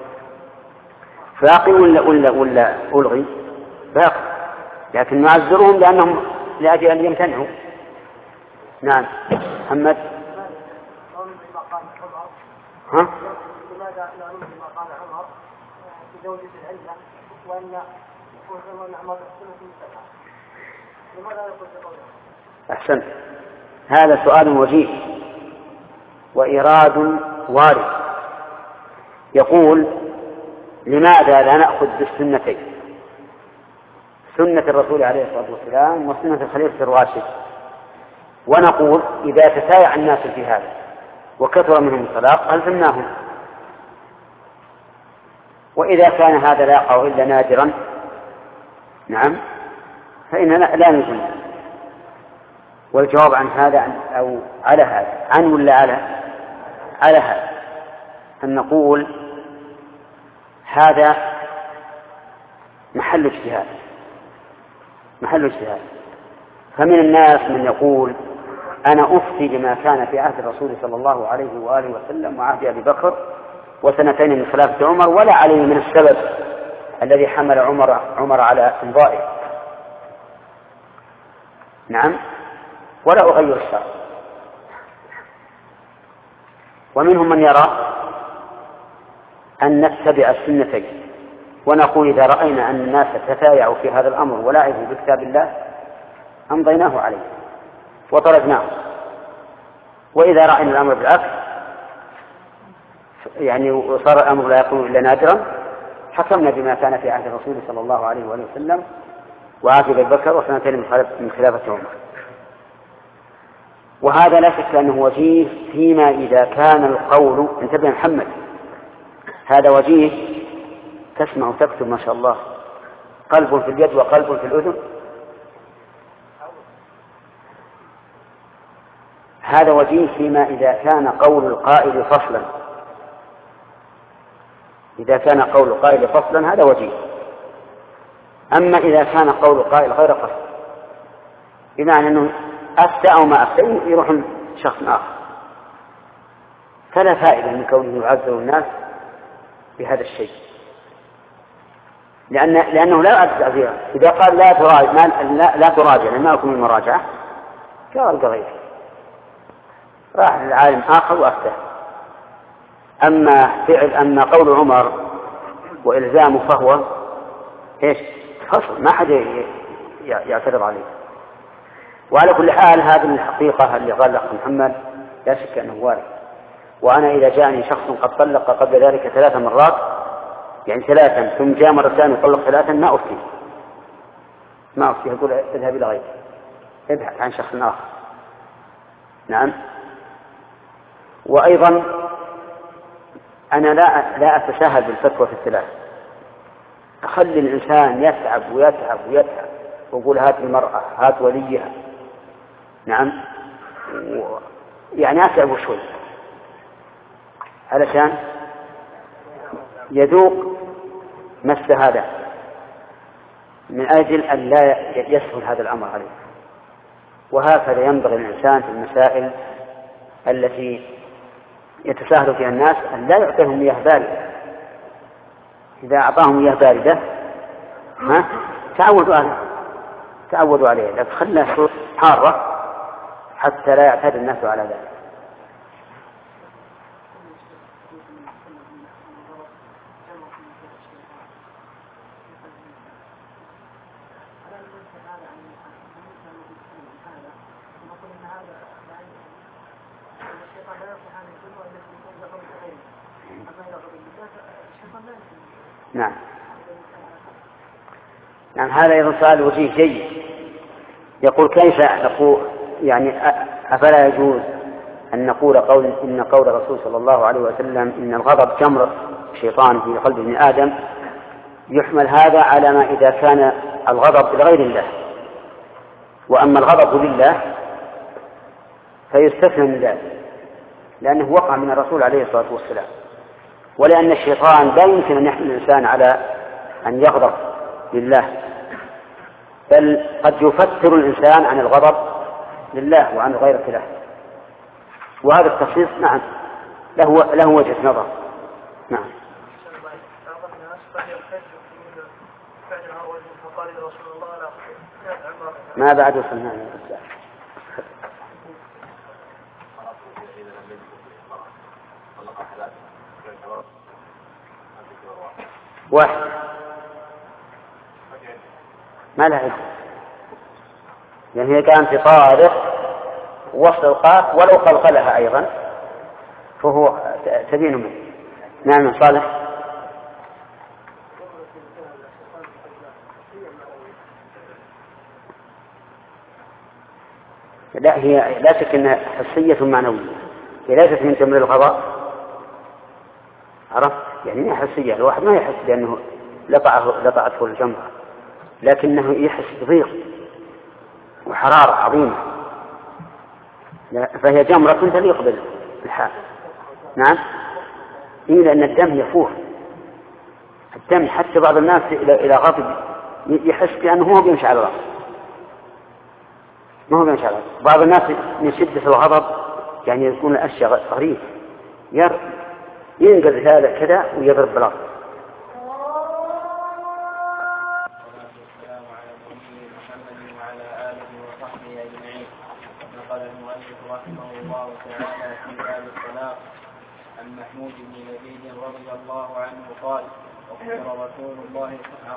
باقي ولا ألغي باقي، لكن نعذرهم لأنهم لأجل أن يمتنعوا. نعم محمد. ها؟ لماذا لا نمضي ما قال عمر بزوجة العلة وأن عمر سنة مستقى؟ لماذا يقول بقوله؟ أحسنت، هذا سؤال وجيه وإيراد وارد. يقول لماذا لا نأخذ بالسنتين، سنة الرسول عليه الصلاة والسلام وسنة الخليفة الراشد، ونقول إذا تسايع الناس في هذا وكثر منهم الطلاق ألزمناهم، وإذا كان هذا لا يقع إلا نادرا نعم فإننا لا نلزم. والجواب عن هذا أو على هذا عن ولا على هذا أن نقول هذا محل اجتهاد، فمن الناس من يقول أنا أفتي بما كان في عهد الرسول صلى الله عليه وآله وسلم وعهد أبي بكر وسنتين من خلافة عمر، ولا عليه من السبب الذي حمل عمر على إمضائه، نعم، ولا أغير الشرع. ومنهم من يرى أن نتبع السنتين ونقول إذا رأينا أن الناس تتايعوا في هذا الأمر ولعبوا بكتاب الله أمضيناه عليه وطردناه، وإذا رأينا الأمر بالعكس يعني وصار الأمر لا يكون إلا نادرا حكمنا بما كان في عهد الرسول صلى الله عليه وآله وسلم وعهد أبي بكر وسنتين من خلافة عمر. وهذا لا شك أنه وجيه فيما إذا كان القول، انتبه محمد، هذا وجيه تسمع وتكتب ما شاء الله، قلب في اليد وقلب في الأذن. هذا وجيه فيما إذا كان قول القائل فصلا، إذا كان قول القائل فصلا هذا وجيه. أما إذا كان قول القائل غير فصل بمعنى أنه أفتى أو ما أفتى يروح شخص آخر، فلا فائدة من كونه يعذر الناس بهذا الشيء، لأنه لا يعد تعذيرا. إذا قال لا تراجع ما أكون المراجعة قال القضية راح للعالم آخر وأفتى. أما قول عمر وإلزامه فهو إيش؟ فصل، ما حد يعترض عليه. وعلى كل حال هذه الحقيقة اللي قال الأخ محمد لا شك أنه وارد. وأنا إذا جاءني شخص قد طلق قبل ذلك 3 مرات يعني 3 ثم جاء مرة ثانية وطلق 3 ما أفتي أقول اذهب إلى غيره، ابحث عن شخص آخر. نعم. وأيضا أنا لا أتساهل بالفتوى في الثلاث، أخلي الإنسان يتعب ويقول هات المرأة هات وليها، نعم، يعني أتعب شوي علشان يذوق مس هذا، من أجل أن لا يسهل هذا الأمر عليه. وهكذا ينبغي الإنسان في المسائل التي يتساهل فيها الناس أن لا يعطيهم مياه باردة. إذا أعطاهم مياه باردة تعودوا عليه، لكن خلنا شروط حارة حتى لا يعتاد الناس على ذلك. نعم هذا أيضا سؤال وجيه جيد. يقول كيف نقول يعني أفلا يجوز أن نقول إن قول الرسول صلى الله عليه وسلم إن الغضب جمر الشيطان في قلب ابن آدم يحمل هذا على ما إذا كان الغضب لغير الله، وأما الغضب لله فيستثنى من ذلك لأنه وقع من الرسول عليه الصلاة والسلام، ولأن الشيطان لا يمكن أن يحمل الإنسان على أن يغضب لله، بل قد يفتر الإنسان عن الغضب لله وعن غير الله. وهذا التخصيص نعم له وجه نظر. نعم. ما بعد وصلنا واحد ما لها يعني هي كانت طارق وسط القاف ولو قلقلها أيضا فهو تبين منه. نعم صالح. لا هي لا شك أنها حسية معنوية، هي ليست من تمر الغضاء، عرفت يعني هي حسية، الواحد ما يحس بأنه لطعته الجمرة، لكنه يحس بضيق وحرارة عظيمة، فهي جمرة تليق بالحال. نعم لأن الدم يفور، الدم حتى بعض الناس إلى غضب يحس بأنه هو بيمشي على الأرض، ما هو بيمشي على الأرض. بعض الناس من شدة الغضب يعني يكون الأشياء غريب ينقذ هذا كذا ويضرب بالأرض. محمود بن لبيد رضي الله عنه قال أخبر رسول الله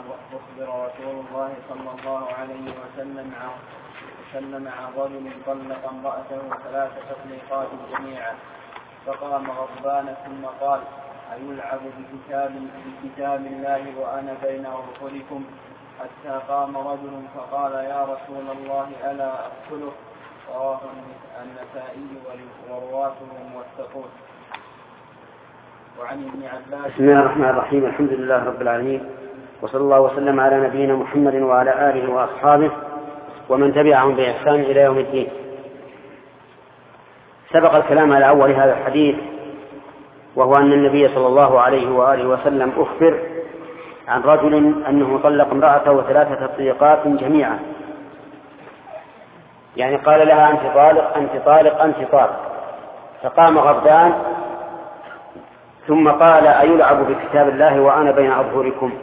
صلى الله عليه وسلم عن رجل طلق امرأته 3 تطليقات جميعا، فقام غضبان ثم قال أيلعب بكتاب الله وأنا بين أظهركم، حتى قام رجل فقال يا رسول الله ألا أقتله، رواه النسائي ورواته موثقون. وعن ابن عباس. بسم الله الرحمن الرحيم، الحمد لله رب العالمين، وصلى الله وسلم على نبينا محمد وعلى آله وأصحابه ومن تبعهم بإحسان إلى يوم الدين. سبق الكلام على أول هذا الحديث، وهو أن النبي صلى الله عليه وآله وسلم أخبر عن رجل أنه طلق امرأته 3 تطليقات جميعا، يعني قال لها أنت طالق أنت طالق أنت طالق، فقام غضبان ثم قال أيلعب بكتاب الله وأنا بين أظهركم.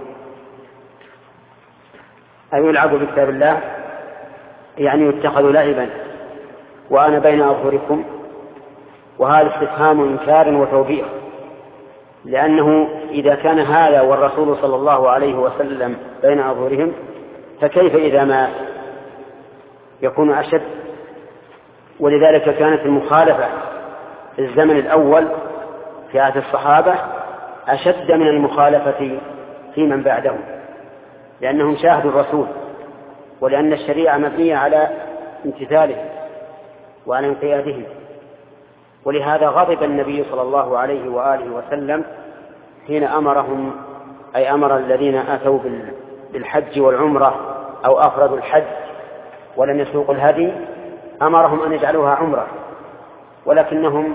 أيلعب بكتاب الله يعني يتخذ لعبا وأنا بين أظهركم، وهذا استفهام إنكار وتوبيخ، لأنه إذا كان هذا والرسول صلى الله عليه وسلم بين أظهرهم فكيف إذا ما يكون أشد. ولذلك كانت المخالفة في الزمن الأول في عهد الصحابة أشد من المخالفة في من بعدهم، لأنهم شاهدوا الرسول، ولأن الشريعة مبنية على امتثاله وعلى انقيادهم. ولهذا غضب النبي صلى الله عليه وآله وسلم حين أمرهم، أي أمر الذين أتوا بالحج والعمرة أو أفردوا الحج ولم يسوقوا الهدي، أمرهم أن يجعلوها عمرة، ولكنهم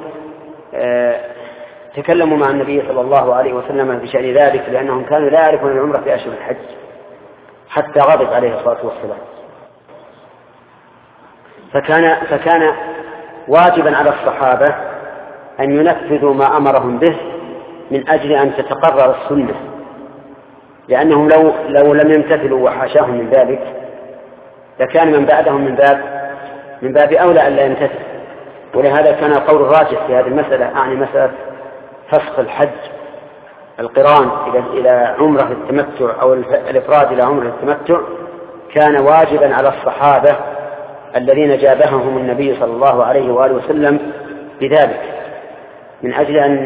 تكلموا مع النبي صلى الله عليه وسلم في شأن ذلك، لأنهم كانوا لا يعرفون العمرة في أشهر الحج، حتى غضب عليه الصلاة والسلام. فكان واجبا على الصحابة أن ينفذوا ما أمرهم به من أجل أن تتقرر السنة، لأنهم لو لم يمتثلوا وحاشاهم من ذلك لكان من بعدهم من باب أولى أن لا يمتثل. ولهذا كان القول الراجح في هذه المسألة، أعني مسألة فسخ الحج القران إلى عمرة التمتع أو الإفراد إلى عمرة التمتع، كان واجبا على الصحابة الذين جابههم النبي صلى الله عليه وآله وسلم بذلك من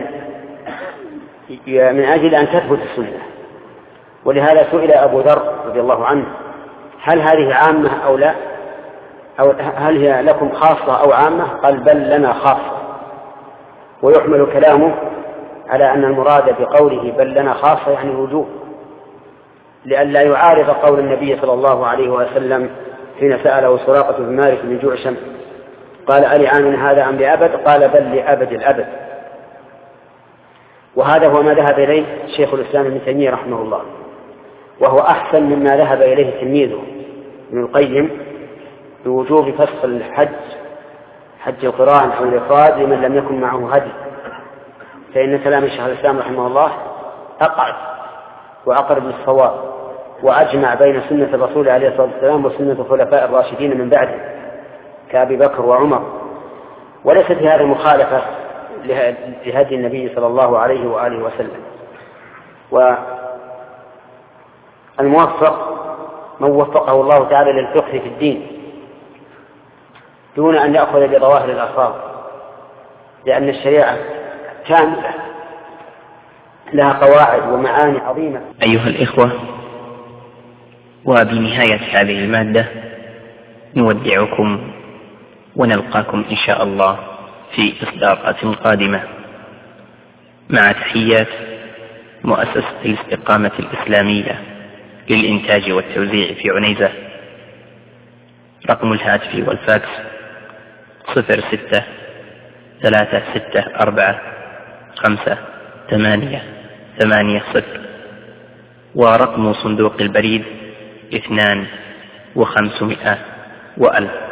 أجل أن تثبت السنة. ولهذا سئل أبو ذر رضي الله عنه: هل هذه عامة أو لا، أو هل هي لكم خاصة أو عامة؟ قال: بل لنا خاصة. ويحمل كلامه على أن المراد بقوله بل لنا خاصة يعني وجوب، لئلا يعارض قول النبي صلى الله عليه وسلم حين سأله سراقة بن مالك من جعشم قال: ألعام هذا أم لأبد؟ قال: بل لأبد الأبد. وهذا هو ما ذهب إليه شيخ الإسلام ابن تيمية رحمه الله، وهو أحسن مما ذهب إليه تلميذه ابن القيم بوجوب فسخ الحج، حج القران أو الإفراد، لمن لم يكن معه هدي. فإن كلام شيخ الإسلام رحمه الله أقعد وأقرب للصواب، وأجمع بين سنة الرسول عليه الصلاة والسلام وسنة الخلفاء الراشدين من بعده كأبي بكر وعمر، وليست في هذا مخالفة لهدي النبي صلى الله عليه وآله وسلم. والموفق من وفقه الله تعالى للفقه في الدين دون أن يأخذ بظواهر الألفاظ، لأن الشريعة كاملة لها قواعد ومعاني عظيمة. أيها الإخوة، وبنهاية هذه المادة نودعكم ونلقاكم إن شاء الله في إصدارات قادمة، مع تحيات مؤسسة الاستقامة الإسلامية للإنتاج والتوزيع في عنيزة. رقم الهاتف والفاكس 0636455880، ورقم صندوق البريد 2500 وألف.